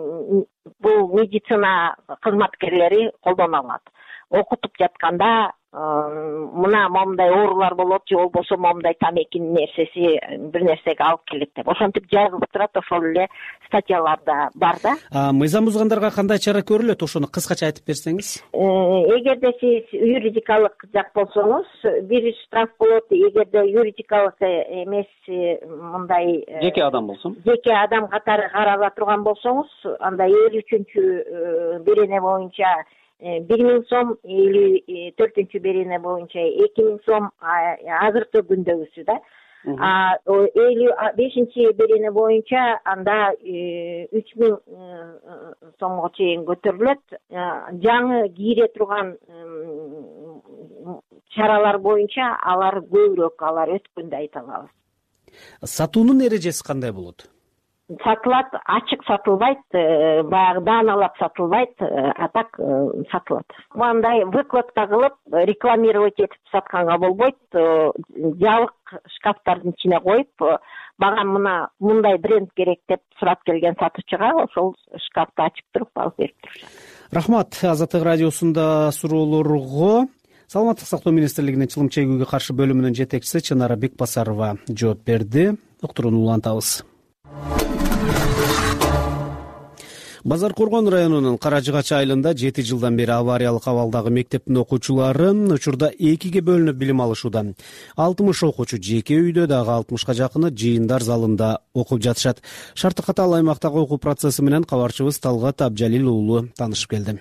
бул медицина кызматкерлери колдоно алат. Окутуп жатканда мына момундай оорулар болот же болбосо момундай тамекинин нерсеси бир нерсеге алып келет деп ошентип жазылып турат. Ошол эле статьяларда бар да. Мыйзам бузгандарга кандай чара көрүлөт, ошону кыскача айтып берсеңиз. Эгерде сиз юридикалык жак болсоңуз бир штраф болот. Эгерде юридикалык эмес мындай жеке адам болсо, жеке адам катары карала турган болсоңуз, анда элүү үчүнчү берене боюнча бир миң сом, элүү төртүнчү берене боюнча эки миң сом азыркы күндөгүсү да. элүү бешинчи берене боюнча анда үч миң сомго чейин көтөрүлөт. Жаңы кире турган чаралар боюнча алар көбүрөөк, алар өткөндө айта алабыз. Сатуунун эрежеси кандай болот? Сатылат, ачык сатылбайт, баягы дааналап сатылбайт, а так сатылат. Мындай выкладка кылып рекламировать этип сатканга болбойт. Жабык шкафтардын ичине коюп, багам мына мындай бренд керек деп сурап келген сатуучуга ошол шкафты ачып туруп алып берип турушат. Рахмат. Азаттык радиосунда суроолорго Саламаттык сактоо министрлигинин чылым чегүүгө каршы бөлүмүнүн жетекчиси Чынара Бекбасарова жооп берди. Уктурууну улантабыз. Базар Коргон районунун Каражыгач айылында жети жылдан бери авариялык абалдагы мектептин окуучулары учурда экиге бөлүнүп билим алышууда. алтымыш окуучу жеке үйдө, дагы алтымышка жакыны жыйындар залында окуп жатышат. Шарты катаал аймактагы окуу процесси менен кабарчыбыз Талгат Абжалил уулу таанышып келди.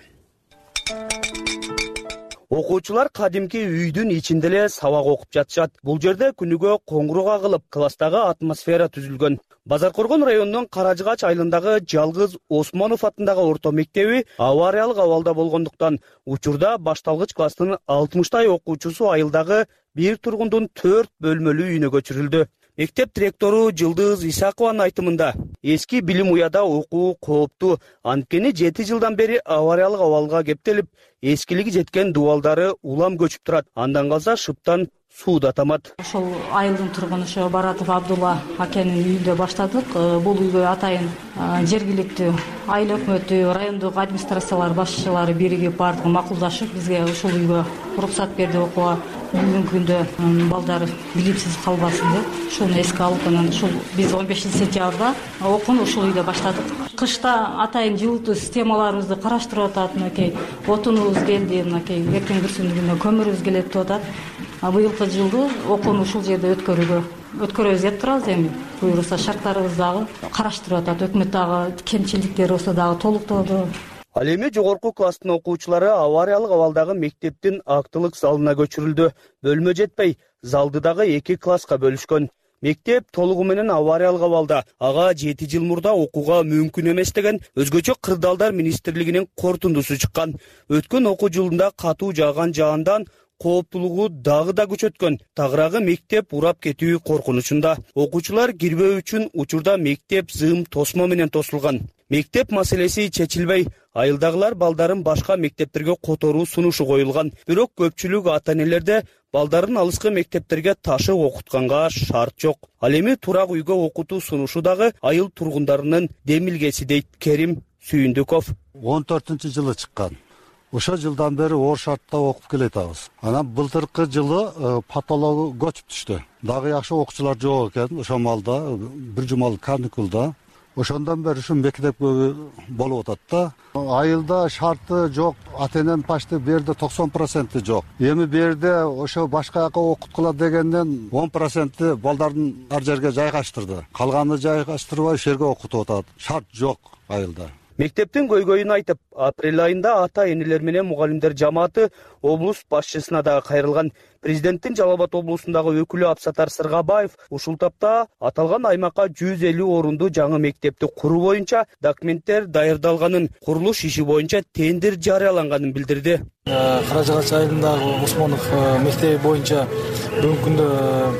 Окуучулар кадимки үйдүн ичинде эле сабак окуп жатышат. Бул жерде күнүгө коңгуроо кагылып, класстагы атмосфера түзүлгөн. Базар Коргон районунун Каражыгач айылындагы Жалгыз Осмонов атындагы орто мектеби авариялык абалда болгондуктан учурда башталгыч класстын алтымыштай окуучусу айылдагы бир тургундун төрт бөлмөлүү үйүнө көчүрүлдү. Мектеп директору Жылдыз Исакованын айтымында, эски билим уяда окуу кооптуу, анткени жети жылдан бери авариялык абалга кептелип, эскилиги жеткен дубалдары улам көчүп турат. Андан калса шыптан суу да тамат. Ошол айылдын тургуну ошо Баратов Абдулла акенин үйүндө баштадык. Бул үйгө атайын жергиликтүү айыл өкмөтү, райондук администрациялар башчылары биригип бардыгы макулдашып, бизге ушул үйгө уруксат берди окууга. Бүгүнкү күндө балдар билимсиз калбасын деп, ушуну эске алып, анан ушул биз он бешинчи сентябрда окууну ушул үйдө баштадык. Кышта атайын жылытуу системаларыбызды караштырып атат, мынакей отунубуз келди, мынакей эртең күрсүндүгүнө көмүрүбүз келет деп атат. Быйылкы жылды окууну ушул жерде өткөрүүгө өткөрөбүз деп турабыз. Эми буюрса шарттарыбыз дагы караштырып атат, өкмөт дагы кемчиликтер болсо дагы толуктоду. Ал эми жогорку класстын окуучулары авариялык абалдагы мектептин актылык залына көчүрүлдү. Бөлмө жетпей, залды дагы эки класска бөлүшкөн. Мектеп толугу менен авариялык абалда, ага жети жыл мурда окууга мүмкүн эмес деген өзгөчө кырдаалдар министрлигинин корутундусу чыккан. Өткөн окуу жылында катуу жааган жаандан кооптулугу дагы да күчөткөн. Тагыраагы мектеп урап кетүү коркунучунда. Окуучулар кирбөө үчүн учурда мектеп зым тосмо менен тосулган. Мектеп маселеси чечилбей, айылдагылар балдарын башка мектептерге которуу сунушу коюлган. Бирок көпчүлүк ата-энелерде балдарын алыскы мектептерге ташып окутканга шарт жок. Ал эми турак үйгө окутуу сунушу дагы айыл тургундарынын демилгеси дейт Керим Сүйүндүков. он төртүнчү жылы чыккан. Ошо жылдан бери оор шартта окуп келатабыз. Анан былтыркы жылы патологу көчүп түштү. Дагы жакшы окуучулар жок экен ошол маалда, бир жумалык каникулда. Ошондон бери ушу мектепке болуп атат да. Айылда шарты жок, ата-эненин почти бу жерде токсон проценти жок. Эми бу жерде ошо башка жака окуткула дегенден он проценти балдарын ар жерге жайгаштырды. Калганы жайгаштырбай ошол жерге окутуп атат. Шарт жок айылда. Мектептин көйгөйүн айтып, апрель айында ата-энелер менен мугалимдер жамааты облус башчысына дагы кайрылган. Президенттин Жалал Абад облусундагы өкүлү Абсатар Сыргабаев ушул тапта аталган аймакка жүз элүү орунду жаңы мектепти куруу боюнча документтер даярдалганын, курулуш иши боюнча тендер жарыяланганын билдирди. Каражыгач айылындагы Осмонов мектеби боюнча бүгүнкү күндө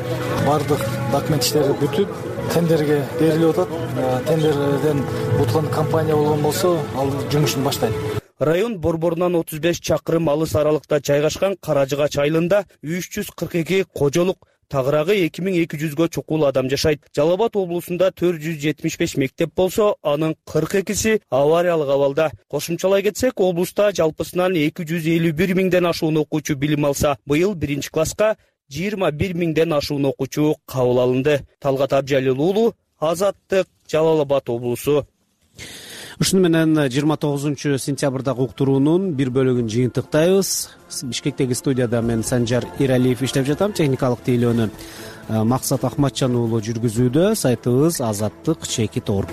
бардык документ иштери бүтүп, тендерге берилип атат. Тендерден уткан компания болгон болсо, ал жумушун баштайт. Район борборунан отуз беш чакырым алыс аралыкта жайгашкан Каражыгач айылында үч жүз кырк эки кожолук, тагыраагы эки миң эки жүзгө чукул адам жашайт. Жалал Абад облусунда төрт жүз жетимиш беш мектеп болсо, анын кырк экиси авариялык абалда. Кошумчалай кетсек, облуста жалпысынан эки жүз элүү бир миңден ашуун окуучу билим алса, быйыл биринчи класска жыйырма бир миңден ашуун окуучу кабыл алынды. Талгат Абжалил уулу, Азаттык, Жалал Абад облусу. Ушуну менен жыйырма тогузунчу сентябрдагы уктуруунун бир бөлүгүн жыйынтыктайбыз. Бишкектеги студияда мен Санжар Иралиев иштеп жатам. Техникалык тейлөөнү Максат Ахматжан уулу жүргүзүүдө. Сайтыбыз азаттык чекит орг.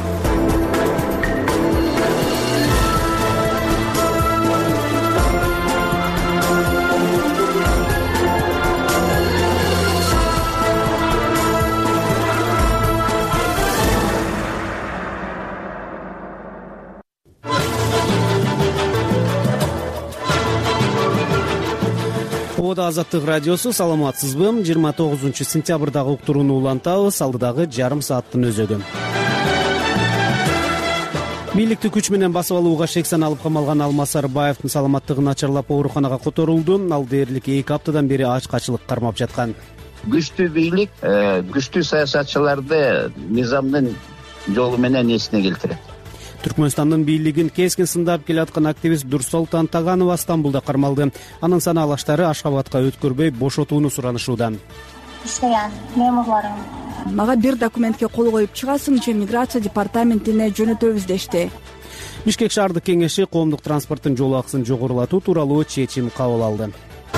Азаттык радиосу, саламатсызбы? жыйырма тогузунчу сентябрдагы уктурууну улантабыз. Алдыдагы жарым сааттын өзөгү. Бийликти күч менен басып алууга шексен алып камалган Алмаз Сарбаевдин саламаттыгы начарлап ооруканага которулду. Ал дээрлик эки аптадан бери ачкачылык кармап жаткан. Күчтүү бийлик күчтүү саясатчыларды мыйзамдын жолу менен эсине келтирет. Түркмөнстандын бийлигин кескин сындап келаткан активист Дурсолтан Таганова Стамбулда кармалды. Анын санаалаштары Ашхабадка өткөрбөй бошотууну суранышууда. Мага бир документке кол коюп чыгасың же миграция департаментине жөнөтөбүз дешти. Бишкек шаардык кеңеши коомдук транспорттун жол акысын жогорулатуу тууралуу чечим кабыл алды.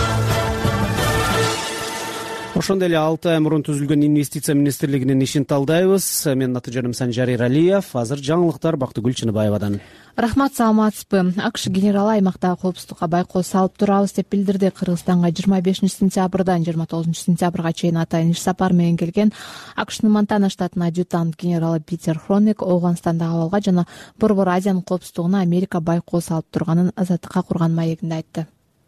Ошондой эле алты ай мурун түзүлгөн инвестиция министрлигинин ишин талдайбыз. Менин аты жөнүм Санжар Иралиев. Азыр жаңылыктар Бактыгүл Чыныбаевадан. Рахмат, саламатсызбы? АКШ генералы аймактагы коопсуздукка байкоо салып турабыз деп билдирди. Кыргызстанга жыйырма бешинчи сентябрдан жыйырма тогузунчу сентябрга чейин атайын иш сапар менен келген АКШнын Монтана штатынын адъютант генералы Питер Хроник Ооганстандагы абалга жана Борбор Азиянын коопсуздугуна Америка байкоо салып турганын Азаттыкка курган маегинде айтты.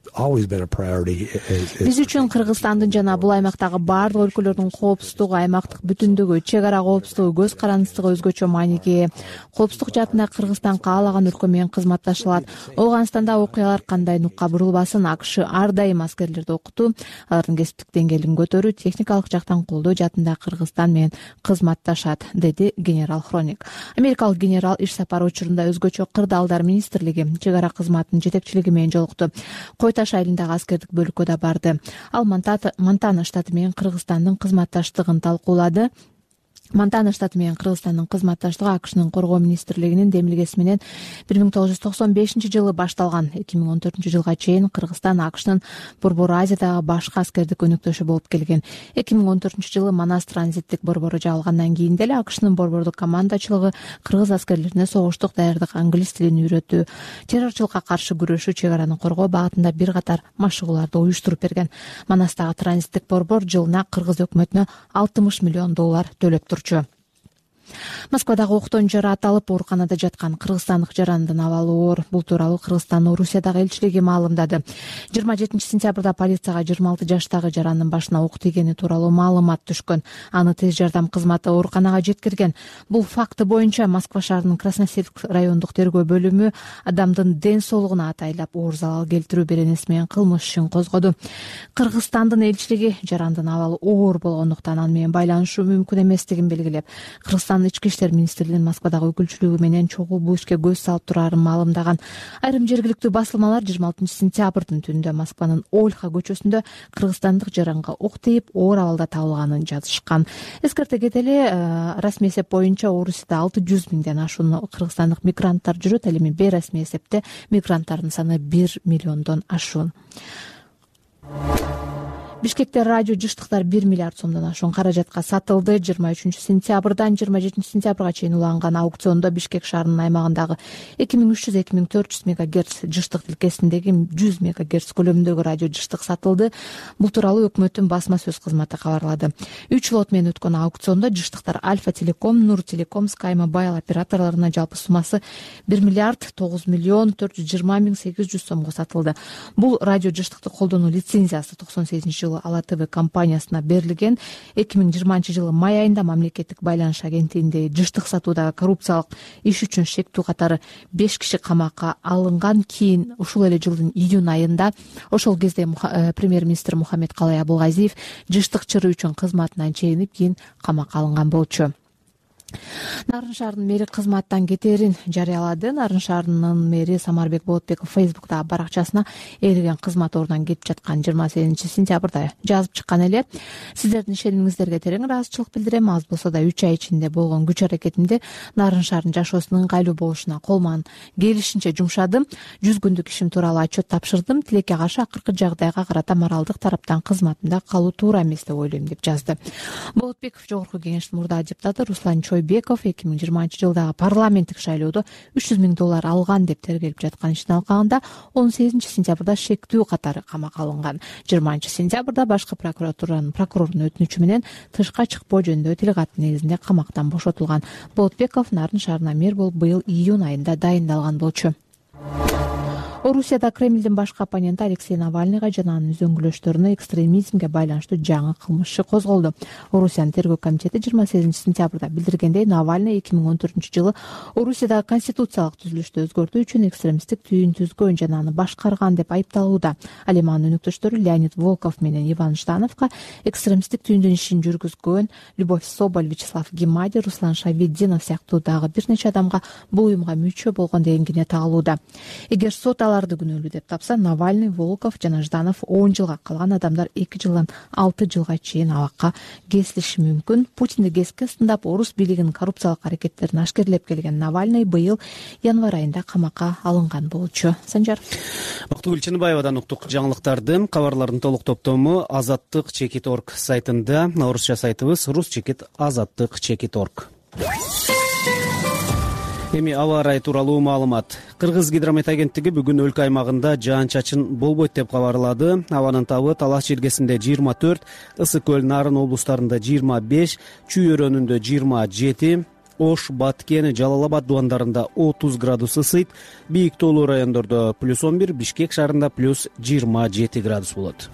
Биз үчүн Кыргызстандын жана бул аймактагы бардык өлкөлөрдүн коопсуздугу, аймактык бүтүндүгү, чек ара коопсуздугу, көз карандысыздыгы өзгөчө мааниге. Коопсуздук жаатында Кыргызстан каалаган өлкө менен кызматташылат. Ооганстанда окуялар кандай нукка бурулбасын, АКШ ар дайым аскерлерди окутуу, алардын кесиптик деңгээлин көтөрүү, техникалык жактан колдоо жаатында Кыргызстан менен кызматташат, деди генерал Хроник. Америкалык генерал иш сапары учурунда өзгөчө кырдаалдар министрлиги, чек ара кызматынын жетекчилиги менен жолукту. Таш айылындагы аскердик бөлүккө да барды. Ал Монтана штаты менен Кыргызстандын кызматташтыгын талкуулады. Монтана штаты менен Кыргызстандын кызматташтыгы АКШнын коргоо министрлигинин демилгеси менен бир миң тогуз жүз токсон бешинчи жылы башталган. эки миң он төртүнчү жылга чейин Кыргызстан АКШнын Борбор Азиядагы башкы аскердик өнөктөшү болуп келген. эки миң он төртүнчү жылы Манас транзиттик борбору жабылгандан кийин деле АКШнын борбордук командачылыгы кыргыз аскерлерине согуштук даярдык, англис тилин үйрөтүү, террорчулукка каршы күрөшүү, чек араны коргоо багытында бир катар машыгууларды уюштуруп берген. Манастагы транзиттик борбор жылына кыргыз өкмөтүнө алтымыш миллион доллар төлөп турчу. Москвадагы октон жара аталып ооруканада жаткан кыргызстандык жарандын абалы оор. Бул тууралуу Кыргызстандын Орусиядагы элчилиги маалымдады. жыйырма жетинчи сентябрда полицияга жыйырма алты жаштагы жарандын башына ок тийгени тууралуу маалымат түшкөн. Аны тез жардам кызматы ооруканага жеткирген. Бул факты боюнча Москва шаарынын Красносельск райондук тергөө бөлүмү адамдын ден соолугуна атайлап оор залал келтирүү беренеси менен кылмыш ишин козгоду. Кыргызстандын элчилиги жарандын абалы оор болгондуктан аны менен байланышуу мүмкүн эместигин белгилеп, Кыргызстан Ички иштер министрлигинин Москвадагы өкүлчүлүгү менен чогуу бул ишке көз салып турарын маалымдаган. Айрым жергиликтүү басылмалар жыйырма алтынчы сентябрдын түнүндө Москванын Ольха көчөсүндө кыргызстандык жаранга ок тийип оор абалда табылганын жазышкан. Эскерте кетели, расмий эсеп боюнча Орусияда алты жүз миңден ашуун кыргызстандык мигранттар жүрөт. Ал эми бейрасмий эсепте мигранттардын саны бир миллиондон ашуун. Бишкекте радио жыштыктар бир миллиард сомдон ашуун каражатка сатылды. жыйырма үчүнчү сентябрдан жыйырма жетинчи сентябрга чейин уланган аукциондо Бишкек шаарынын аймагындагы эки миң үч жүз эки миң төрт жүз мегагерц жыштык тилкесиндеги жүз мегагерц көлөмүндөгү радио жыштык сатылды. Бул тууралуу өкмөттүн басма сөз кызматы кабарлады. үч лот менен өткөн аукциондо жыштыктар Альфа Телеком, Нур Телеком, Sky Mobile операторлоруна жалпы суммасы бир миллиард тогуз миллион төрт жүз жыйырма миң сегиз жүз сомго сатылды. Бул радио жыштыкты колдонуу лицензиясы токсон сегизинчи жылы жылы ала тэ вэ компаниясына берилген. эки миң жыйырманчы жылы май айында мамлекеттик байланыш агенттигинде жыштык сатуудагы коррупциялык иш үчүн шектүү катары беш киши камакка алынган. Кийин ушул эле жылдын июнь айында ошол кезде премьер-министр Мухаммед Калай Абулгазиев жыштык чыруу үчүн кызматынан чегинип кийин камакка алынган болчу. Нарын шаарынын мэри кызматтан кетерин жарыялады. Нарын шаарынын мэри Самарбек Болотбеков Фейсбуктагы баракчасына ээлеген кызмат ордунан кетип жаткан жыйырма сегизинчи сентябрда жазып чыккан эле. Сиздердин ишенимиңиздерге терең ыраазычылык билдирем. Аз болсо да үч ай ичинде болгон күч аракетимде Нарын шаарынын жашоосунун ыңгайлуу болушуна колман келишинче жумшадым. жүз күндүк ишим тууралуу отчет тапшырдым. Тилекке каршы акыркы жагдайга карата моралдык тараптан кызматымда калуу туура эмес деп ойлойм деп жазды. Болотбеков жогорку кеңештин мурдагы депутаты Руслан Чойбеков эки миң жыйырманчы жылдагы парламенттик шайлоодо үч жүз миң доллар алган деп тергелип жаткан иштин алкагында он сегизинчи сентябрда шектүү катары камакка алынган. жыйырманчы сентябрда башкы прокуратуранын прокурорунун өтүнүчү менен тышка чыкпоо жөнүндө телегат негизинде камактан бошотулган. Болотбеков Нарын шаарына мэр болуп быйыл июнь айында дайындалган болчу. Орусияда Кремлдин башкы оппоненти Алексей Навальныйга жана анын үзөңгүлөштөрүнө экстремизмге байланыштуу жаңы кылмыш иши козголду. Орусиянын тергөө комитети жыйырма сегизинчи сентябрда билдиргендей, Навальный эки миң он төртүнчү жылы Орусиядагы конституциялык түзүлүштү өзгөртүү үчүн экстремисттик түйүн түзгөн жана аны башкарган деп айыпталууда. Ал эми анын өнөктөштөрү Леонид Волков менен Иван Ждановго экстремисттик түйүндөн ишин жүргүзгөн Любовь Соболь, Вячеслав Гемади, Руслан Шавиддинов сыяктуу дагы бир нече адамга бул уюмга мүчө болгон деген кине тагылууда. Эгер сот аларды күнөөлүү деп тапса, Навальный, Волков жана Жданов он жылга, калган адамдар эки жылдан алты жылга чейин абакка кесилиши мүмкүн. Путинди кеске сындап, орус бийлигинин коррупциялык аракеттерин ашкерлеп келген Навальный быйыл январь айында камакка алынган болчу. Санжар Бактыгүл Чыныбаевадан уктук жаңылыктарды. Кабарлардын толук топтому азаттык чекит точка орг сайтында, орусча сайтыбыз рус чекит азаттык чекит точка орг. Эми аба ырайы тууралуу маалымат. Кыргыз гидромет агенттиги бүгүн өлкө аймагында жаан-чачын болбойт деп кабарлады. Абанын табы Талаш жергесинде жыйырма төрт, Ысык көл, Нарын облустарында жыйырма беш, Чүй өрөөнүндө жыйырма жети, Ош, Баткен, Жалал Абад дубандарында отуз градус ысыйт, бийик тоолуу райондордо плюс он бир, Бишкек шаарында плюс жыйырма жети градус болот.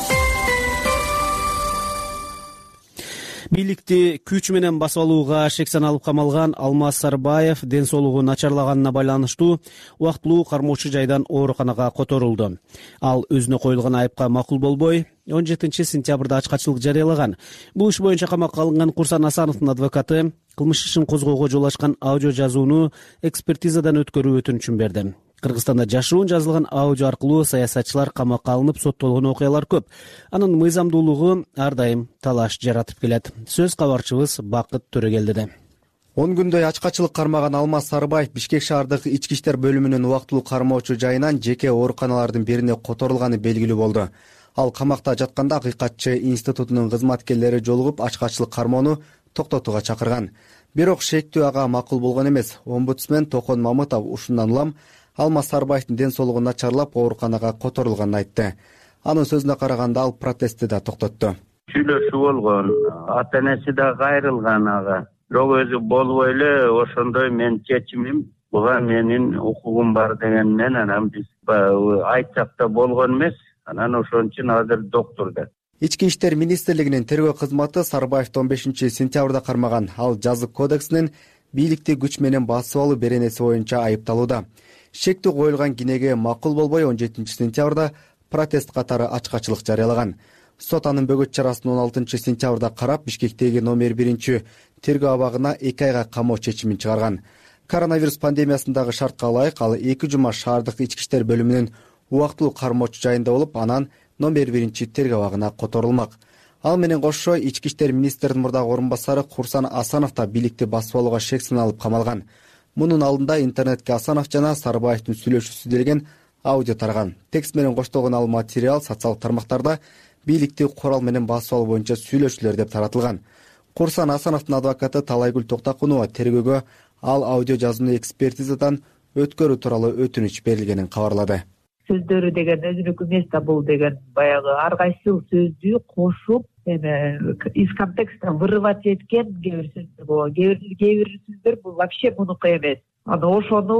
Бийликти күч менен басып алууга шек саналып камалган Алмаз Сарбаев ден соолугу начарлаганына байланыштуу убактылуу кармоочу жайдан ооруканага которулду. Ал өзүнө коюлган айыпка макул болбой, он жетинчи сентябрда ачкачылык жарыялаган. Бул иш боюнча камакка алынган Курсан Асановдун адвокаты кылмыш ишин козгоого жол ачкан аудио жазууну экспертизадан өткөрүү өтүнүчүн берди. Кыргызстанда жашыруун жазылган аудио аркылуу саясатчылар камакка алынып соттолгон окуялар көп. Анын мыйзамдуулугу ар дайым талаш жаратып келет. Сөз кабарчыбыз Бакыт Төрөгелдиде. он күндөй ачкачылык кармаган Алмаз Сарбаев Бишкек шаардык ички иштер бөлүмүнүн убактылуу кармоочу жайынан жеке ооруканалардын бирине которулганы белгилүү болду. Ал камакта жатканда Акыйкатчы институтунун кызматкерлери жолугуп ачкачылык кармоону токтотууга чакырган. Бирок шектүү ага макул болгон эмес. Омбудсмен Токон Мамытов ушундан улам Алмаз Сарбаевдин ден соолугу начарлап ооруканага которулганын айтты. Анын сөзүнө караганда ал протестти да токтотту. Сүйлөшүү болгон, ата энеси да кайрылган ага. Бирок өзү болбой эле ошондой менин чечимим, буга менин укугум бар дегенден анан биз айтсак да болгон эмес. Анан ошон үчүн азыр доктурда. Ички иштер министрлигинин тергөө кызматы Сарбаевди он бешинчи сентябрда кармаган. Ал жазык кодексинин бийликти күч менен басып алуу беренеси боюнча айыпталууда. Шектүү коюлган кинеге макул болбой он жетинчи сентябрда протест катары ачкачылык жарыялаган. Сот анын бөгөт чарасын он алтынчы сентябрда карап, Бишкектеги номер биринчи тергөө абагына эки айга камоо чечимин чыгарган. Коронавирус пандемиясындагы шартка ылайык ал эки жума шаардык ички иштер бөлүмүнүн убактылуу кармоочу жайында болуп, анан номер биринчи тергөө абагына которулмак. Ал менен кошо ички иштер министринин мурдагы орун басары Курсан Асанов да бийликти басып алууга шек саналып камалган. Мунун алдында интернетке Асанов жана Сарбаевдин сүйлөшүүсү делген аудио тараган. Текст менен коштолгон ал материал социалдык тармактарда бийликти курал менен басып алуу боюнча сүйлөшүүлөр деп таратылган. Курсан Асановдун адвокаты Талайгүл Токтакунова тергөөгө ал аудио жазууну экспертизадан өткөрүү тууралуу өтүнүч берилгенин кабарлады. Сөздөрү деген өзүнүкү эмес да, бул деген баягы ар кайсы сөздү кошуп эме из контекста вырывать эткен кээ бир сөздөр болот. Кээ бир сөздөр бул вообще мунуку эмес. анан ошону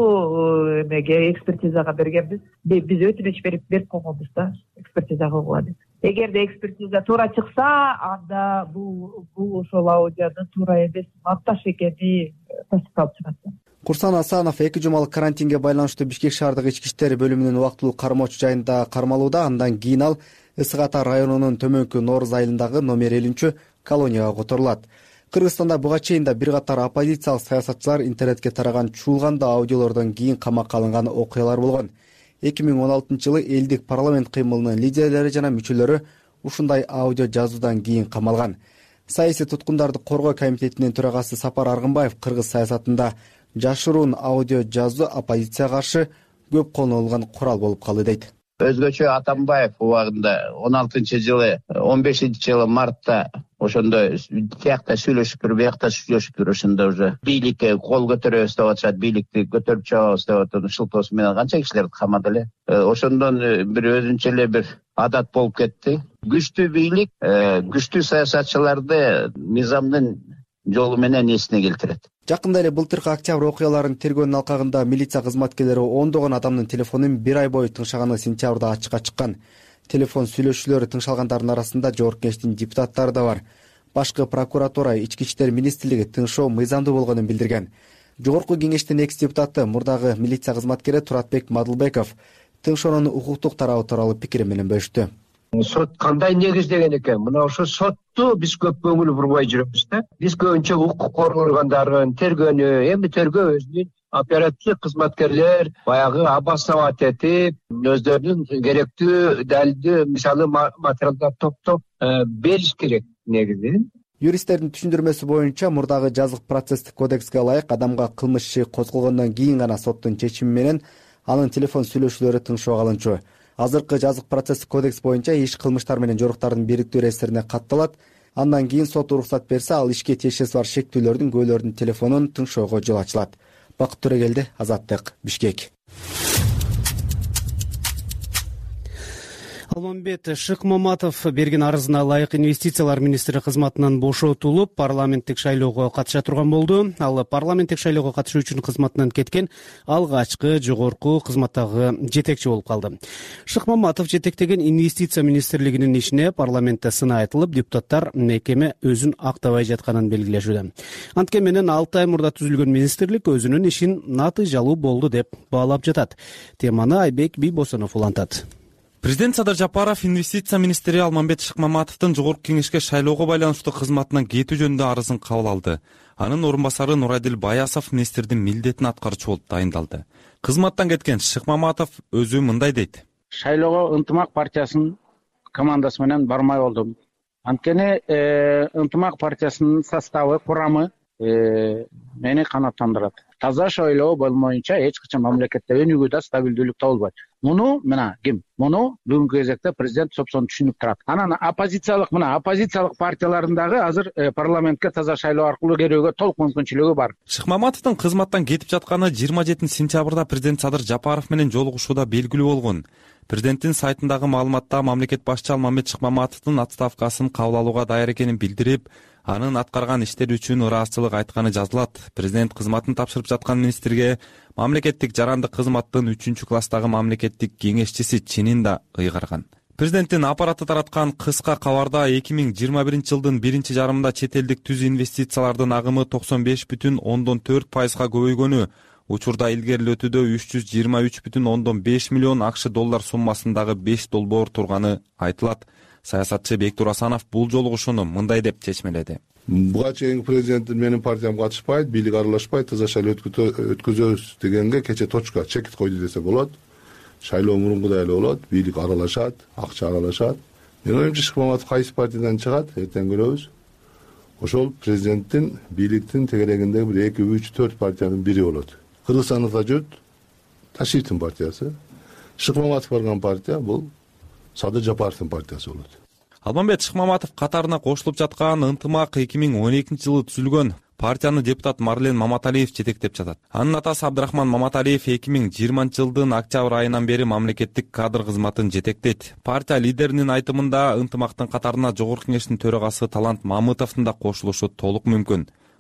эмеге экспертизага бергенбиз. Биз өтүнүч берип берип койгонбуз да, экспертиза кылгыла деп. Эгерде экспертиза туура чыкса, анда бул бул ошол аудионун туура эмес монтаж экени тастыкталып чыгат. Курсан Асанов эки жумалык карантинге байланыштуу Бишкек шаардык ички иштер бөлүмүнүн убактылуу кармоочу жайында кармалууда. Андан кийин ал Ысык Ата районунун Төмөнкү Нооруз айылындагы номер элүүнчү колонияга которулат. Кыргызстанда буга чейин да бир катар оппозициялык саясатчылар интернетке тараган чуулгандуу аудиолордон кийин камакка алынган окуялар болгон. эки миң он алтынчы жылы элдик парламент кыймылынын лидерлери жана мүчөлөрү ушундай аудио жазуудан кийин камалган. Саясий туткундарды коргоо комитетинин төрагасы Сапар Аргынбаев кыргыз саясатында жашыруун аудио жазуу оппозицияга каршы көп колдонулган курал болуп калды дейт. Өзгөчө Атамбаев убагында он алтынчы жылы он бешинчи жылы мартта ошондо тиякта сүйлөшүп туруп, биякта сүйлөшүп туруп, ошондо уже бийликке кол көтөрөбүз деп атышат, бийликти көтөрүп чыгабыз деп атып шылтоосу менен канча кишилерди камады эле. Ошондон бир өзүнчө эле бир адат болуп кетти. Күчтүү бийлик күчтүү саясатчыларды мыйзамдын жолу менен эсине келтирет. Жакында эле былтыркы октябрь окуяларынын тергөөнүн алкагында милиция кызматкерлери ондогон адамдын телефонун бир ай бою тыңшаганы сентябрда ачыкка чыккан. Телефон сүйлөшүүлөрү тыңшалгандардын арасында Жогорку Кеңештин депутаттары да бар. Башкы прокуратура, Ички иштер министрлиги тыңшоо мыйзамдуу болгонун билдирген. Жогорку Кеңештин экс депутаты, мурдагы милиция кызматкери Туратбек Мадылбеков тыңшоонун укуктук тарабы тууралуу пикири менен бөлүштү. Сот кандай негиздеген экен? Мына ошо сотту биз көп көңүл бурбай жүрөбүз да. Биз көбүнчө укук коргоо органдарын тергөөнү, эми тергөө өзүнүн оперативдик кызматкерлер баягы обосновать этип, өздөрүнүн керектүү далилдүү, мисалы материалдарды топтоп бериш керек негизи. Юристтердин түшүндүрмөсү боюнча мурдагы жазык процесстик кодекске ылайык адамга кылмыш иши козголгондон кийин гана соттун чечими менен анын телефон сүйлөшүүлөрү тыңшоого алынчу. Азыркы жазык процесстик кодекс боюнча иш кылмыштар менен жоруктардын бириктүү реестрине катталат. Андан кийин сот уруксат берсе, ал ишке тиешеси бар шектүүлөрдүн күбөлөрдүн телефонун тыңшоого жол ачылат. Бакыт Төрөгелди, Азаттык, Бишкек. Алмамбет Шыкмаматов берген арызына ылайык инвестициялар министри кызматынан бошотулуп, парламенттик шайлоого катыша турган болду. Ал парламенттик шайлоого катышуу үчүн кызматынан кеткен алгачкы жогорку кызматтагы жетекчи болуп калды. Шыкмаматов жетектеген инвестиция министрлигинин ишине парламентте сына айтылып, депутаттар мекеме өзүн актабай жатканын белгилешүүдө. Анткени менен алты ай мурда түзүлгөн министрлик өзүнүн ишин натыйжалуу болду деп баалап жатат. Теманы Айбек Бийбосонов улантат. Президент Садыр Жапаров инвестиция министри Алмамбет Шыкмаматовдун Жогорку Кеңешке шайлоого байланыштуу кызматынан кетүү жөнүндө арызын кабыл алды. Анын орун басары Нурайдил Баясов министрдин милдетин аткаруучу болуп тайындалды. Кызматтан кеткен Шыкмаматов өзү мындай дейт. Шайлоого Ынтымак партиясынын командасы менен бармай болдум. Анткени Ынтымак партиясынын составы, курамы мени канааттандырат. Таза шайлоо болмоюнча эч качан мамлекетте өнүгүүдө стабилдүүлүк табылбайт. Муну мына ким? Муну бүгүнкү кезекте президент собсон түшүнүп турат. Анан оппозициялык мына оппозициялык партияларындагы азыр парламентке таза шайлоо аркылуу кирүүгө толук мүмкүнчүлүгү бар. Шыкмаматовдун кызматтан кетип жатканы жыйырма жетинчи сентябрда президент Садыр Жапаров менен жолугушууда белгилүү болгон. Президенттин сайтындагы маалыматта мамлекет башчы Алмамбет Шыкмаматовдун отставкасын кабыл алууга даяр экенин билдирип, анын аткарган иштери үчүн ыраазычылык айтканы жазылат. Президент кызматын тапшырып жаткан министрге мамлекеттик жарандык кызматтын үчүнчү класстагы мамлекеттик кеңешчиси чынын да ыйгарган. Президенттин аппараты тараткан кыска кабарда эки миң жыйырма биринчи жылдын биринчи жарымында чет элдик түз инвестициялардын агымы токсон беш бүтүн ондон төрт пайызга көбөйгөнү, учурда илгерилетүүдө үч жүз жыйырма үч бүтүн ондон беш миллион акш доллар суммасындагы беш долбоор турганы айтылат. Саясатчы Бектур Асанов бул жолугушууну мындай деп чечмеледи. Буга чейинки президент менин партиям катышпайт, бийлик аралашпайт, таза шайлоо өткөзөбүз дегенге кече точка чекит койду десе болот. Шайлоо мурункудай эле болот, бийлик аралашат, акча аралашат. Менин оюмча Шыкмаматов кайсы партиядан чыгат, эртең көрөбүз. Ошол президенттин бийликтин тегерегиндеги бир эки, үч, төрт партиянын бири болот. Кыргызстанда жүрөт Ташиевдин партиясы. Шыкмаматов барган партия бул Садыр Жапаровдун партиясы болот. Алмамбет Шыкмаматов катарына кошулуп жаткан Ынтымак эки миң он экинчи жылы түзүлгөн партияны депутат Марлен Маматалиев жетектеп жатат. Анын атасы Абдрахман Маматалиев эки миң жыйырманчы жылдын октябрь айынан бери мамлекеттик кадр кызматын жетектейт. Партия лидеринин айтымында Ынтымактын катарына Жогорку Кеңештин төрагасы Талант Мамытовдун да кошулушу толук мүмкүн.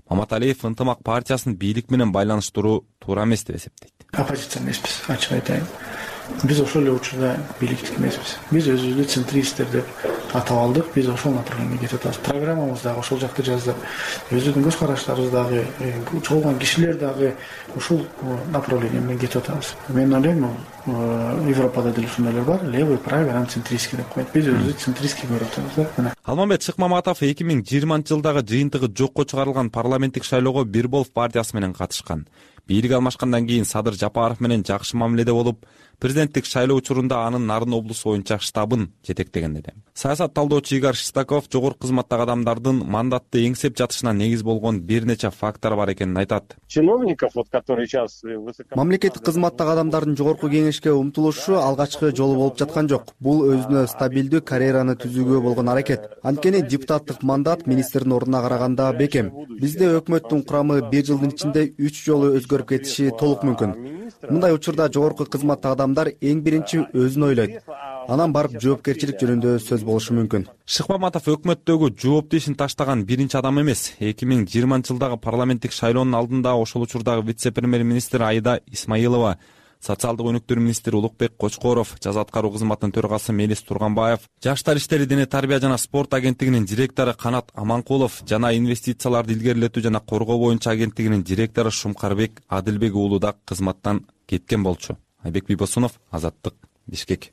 Маматалиев ынтымак партиясын бийлик менен байланыштыруу туура эмес деп эсептейт. Оппозиция эмеспиз, ачык айтайын. Биз ошол эле учурда бийликтик эмеспиз. Биз өзүбүздү центристтер деп атап алдык. Биз ошол направленияда кетип атабыз. Программабыз дагы ошол жакта жаздык. Өзүбүздүн көз караштарыбыз дагы, чогулган кишилер дагы ушул направление менен кетип атабыз. Мен ойлойм, Европада деле ушундайлар бар. Левый, правый, анан центристский деп коет. Биз өзүбүздү центристский көрүп атабыз да. Алмамбет Шыкмаматов эки миң жыйырманчы жылдагы жыйынтыгы жокко чыгарылган парламенттик шайлоого Бир Болуп партиясы менен катышкан. Бийлик алмашкандан кийин Садыр Жапаров менен жакшы мамиледе болуп, президенттик шайлоо учурунда анын Нарын облусу боюнча штабын жетектеген эле. Саясат талдоочу Игорь Шестаков жогорку кызматтагы адамдардын мандатты эңсеп жатышына негиз болгон бир нече фактор бар экенин айтат. Чиновников, вот которые сейчас мамлекеттик кызматтагы адамдардын жогорку кеңешке умтулушу алгачкы жолу болуп жаткан жок. Бул өзүнө стабилдүү карьераны түзүүгө болгон аракет. Анткени депутаттык мандат министрдин ордуна караганда бекем. Бизде өкмөттүн курамы бир жылдын ичинде үч жолу өзгөрүп кетиши толук мүмкүн. Мындай учурда жогорку кызматтагы адамдар эң биринчи өзүн ойлойт. Анан барып жоопкерчилик жөнүндө сөз болушу мүмкүн. Шыкмаматов өкмөттөгү жоопту ишин таштаган биринчи адам эмес. эки миң жыйырманчы жылдагы парламенттик шайлоонун алдында ошол учурдагы вице-премьер-министр Айда Исмаилова, социалдык өнүктүрүү министри Улукбек Кочкоров, жаза аткаруу кызматынын төрагасы Мелис Турганбаев, Жаштар иштери, дене тарбия жана спорт агенттигинин директору Канат Аманкулов жана инвестицияларды илгерилетүү жана коргоо боюнча агенттигинин директору Шумкарбек Адилбек уулу да кызматтан кеткен болчу. Айбек Бибосунов, Азаттык, Бишкек.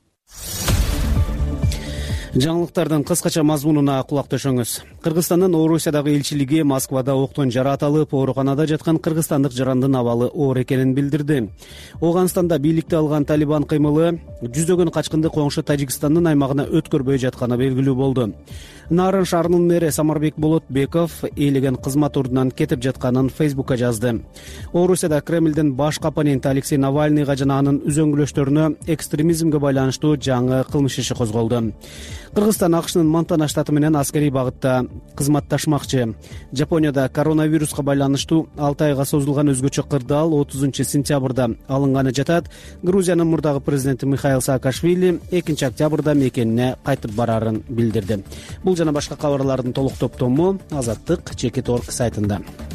Жаңылыктардын кыскача мазмунуна кулак төшөңүз. Кыргызстандын Орусиядагы элчилиги Москвада октон жаратылып, ооруканада жаткан кыргызстандык жарандын абалы оор экенин билдирди. Ооганстанда бийликти алган Талибан кыймылы жүздөгөн качкынды коңшу Тажикстандын аймагына өткөрбөй жатканы белгилүү болду. Нарын шаарынын мэри Самарбек Болотбеков ээлеген кызмат ордунан кетип жатканын Фейсбукка жазды. Орусияда Кремлдин баш оппоненти Алексей Навальныйга жана анын үзөңгүлөштөрүнө экстремизмге байланыштуу жаңы кылмыш иши козголду. Кыргызстан АКШнын Монтана штаты менен аскерий багытта кызматташмакчы. Жапонияда коронавируска байланыштуу алты айга созулган өзгөчө кырдаал отузунчу сентябрда алынганы жатат. Грузиянын мурдагы президенти Михаил Саакашвили экинчи октябрда мекенине кайтып барарын билдирди. Бул жана башка кабарлардын толук топтому Азаттык чекит точка орг сайтында.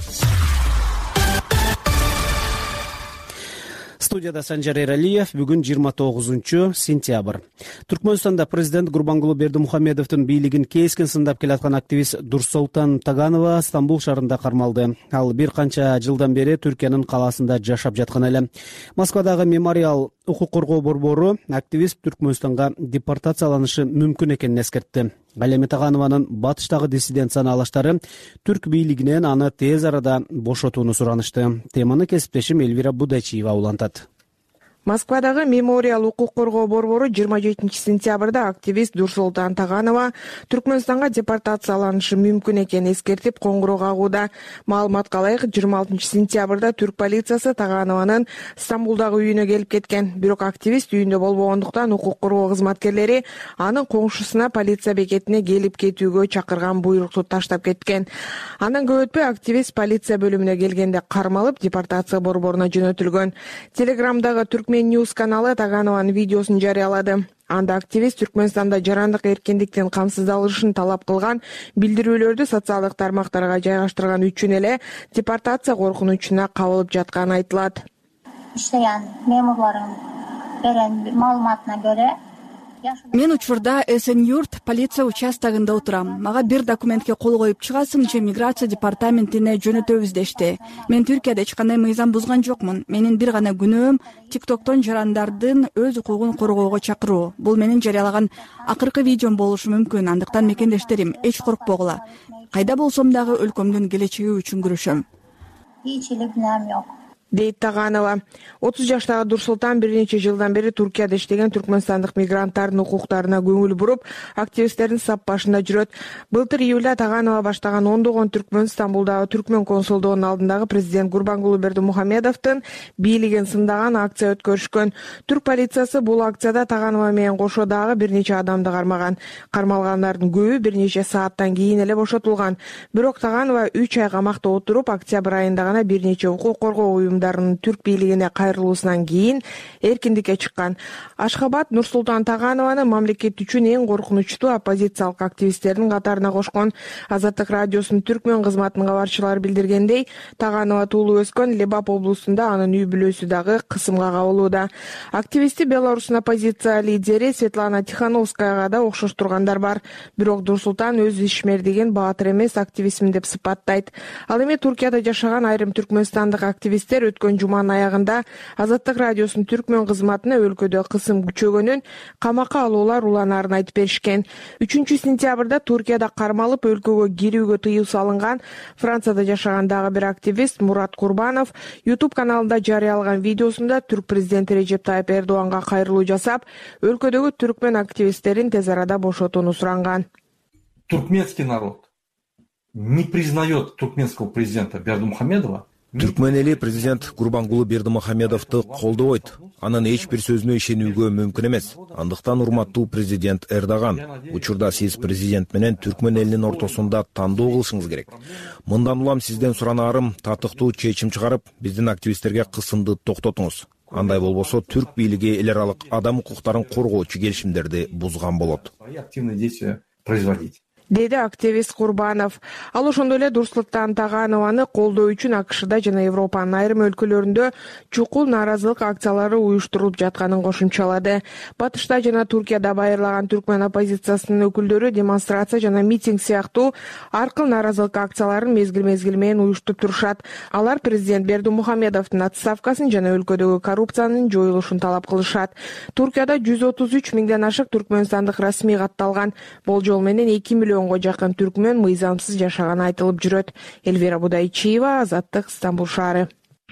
Студияда Санжар Эралиев. Бүгүн жыйырма тогузунчу сентябрь. Түркмөнстанда президент Гурбангулы Бердимухамедовдун бийлигин кескен сындап келаткан активист Дурсултан Таганова Стамбул шаарында кармалды. Ал бир канча жылдан бери Түркиянын калаасында жашап жаткан эле. Москвадагы Мемориал укук коргоо борбору активист Түркмөнстанга депортацияланышы мүмкүн экенин эскертти. Галема Таганованын батыштагы диссиденциянын алаштары түрк бийлигинен аны тез арада бошотууну суранышты. Теманы кесиптешим Элвира Будачиева улантат. Москвадагы Мемориал укук коргоо борбору жыйырма жетинчи сентябрда активист Дурсултан Таганова Түркмөнстанга депортацияланышы мүмкүн экенин эскертип коңгуроо кагууда. Маалыматка ылайык, жыйырма алтынчы сентябрда түрк полициясы Таганованын Стамбулдагы үйүнө келип кеткен. Бирок активист үйүндө болбогондуктан укук коргоо кызматкерлери анын коңшусуна полиция бекетине келип кетүүгө чакырган буйрукту таштап кеткен. Андан көп өтпөй активист полиция бөлүмүнө келгенде кармалып, депортация борборуна жөнөтүлгөн. Телеграмдагы Түркмен Ньюс каналы Таганованын видеосун жарыялады. Анда активист Түркмөнстанда жарандык эркиндиктин камсыздалышын талап кылган билдирүүлөрдү социалдык тармактарга жайгаштырган үчүн эле депортация коркунучуна кабылып жатканы айтылат. Иштеген мемурлардын берген маалыматына көрө мен учурда Эсен-Юрт полиция участогунда отурам. Мага бир документке кол коюп чыгасың же миграция департаментине жөнөтөбүз дешти. Мен Түркияда эч кандай мыйзам бузган жокмун. Менин бир гана күнөөм тиктоктон жарандардын өз укугун коргоого чакыруу. Бул менин жарыялаган акыркы видеом болушу мүмкүн. Андыктан мекендештерим, эч коркпогула. Кайда болсом дагы өлкөмдүн келечеги үчүн күрөшөм. Эч эле күнөөм жок, дейт Таганова. отуз жаштагы Дурсултан бир нече жылдан бери Түркияда иштеген түркмөнстандык мигранттардын укуктарына көңүл буруп, активисттердин сап башында жүрөт. Былтыр июлда Таганова баштаган ондогон түркмөн Стамбулдагы түркмөн консулдугунун алдындагы президент Гурбангулы Бердимухамедовдун бийлигин сындаган акция өткөрүшкөн. Түрк полициясы бул акцияда Таганова менен кошо дагы бир нече адамды кармаган. Кармалгандардын көбү бир нече сааттан кийин эле бошотулган. Бирок Таганова үч ай камакта отуруп, октябрь айында гана бир нече укук коргоо уюму маалымдарынын түрк бийлигине кайрылуусунан кийин эркиндикке чыккан. Ашхабад Нурсултан Таганованы мамлекет үчүн эң коркунучтуу оппозициялык активисттердин катарына кошкон. Азаттык радиосунун түркмөн кызматынын кабарчылары билдиргендей, Таганова туулуп өскөн Лебап облусунда анын үй бүлөсү дагы кысымга кабылууда. Активисти Беларустун оппозиция лидери Светлана Тихановскаяга да окшош тургандар бар. Бирок Нурсултан өз ишмердигин баатыр эмес активизм деп сыпаттайт. Ал эми Туркияда жашаган айрым түркмөнстандык активисттер өткөн жуманын аягында Азаттык радиосунун түркмөн кызматына өлкөдө кысым күчөгөнүн, камакка алуулар уланаарын айтып беришкен. үчүнчү сентябрда Туркияда кармалып өлкөгө кирүүгө тыюу салынган Францияда жашаган дагы бир активист Мурат Курбанов YouTube каналында жарыялаган видеосунда түрк президенти Режеп Тайып Эрдоганга кайрылуу жасап, өлкөдөгү түркмөн активисттерин тез арада бошотууну суранган. Туркменский народ не признает туркменского президента Бердымухамедова. Түркмөн эли президент Гурбангулы Бердымухамедовду колдобойт. Анын эч бир сөзүнө ишенүүгө мүмкүн эмес. Андыктан урматтуу президент Эрдоган, учурда сиз президент менен түркмөн элинин ортосунда тандоо кылышыңыз керек. Мындан улам сизден суранаарым татыктуу чечим чыгарып, биздин активисттерге кысымды токтотуңуз. Андай болбосо түрк бийлиги эл аралык адам укуктарын коргоочу келишимдерди бузган болот. Активные действия производить. Деди активист Курбанов. Ал ошондой эле Нурсултан Таганованы колдоо үчүн АКШда жана Европанын айрым өлкөлөрүндө чукул нааразылык акциялары уюштурулуп жатканын кошумчалады. Батышта жана Туркияда байырлаган түркмөн оппозициясынын өкүлдөрү демонстрация жана митинг сыяктуу ар кыл нааразылык акцияларын мезгил-мезгил менен уюштуруп турушат. Алар президент Бердымухамедовдун отставкасын жана өлкөдөгү коррупциянын жоюлушун талап кылышат. Туркияда жүз отуз үч миңден ашык түркмөнстандык расмий катталган. Болжол менен эки миллион миллионго жакын түркмөн мыйзамсыз жашаганы айтылып жүрөт. Эльвира Будайчиева, Азаттык, Стамбул шаары.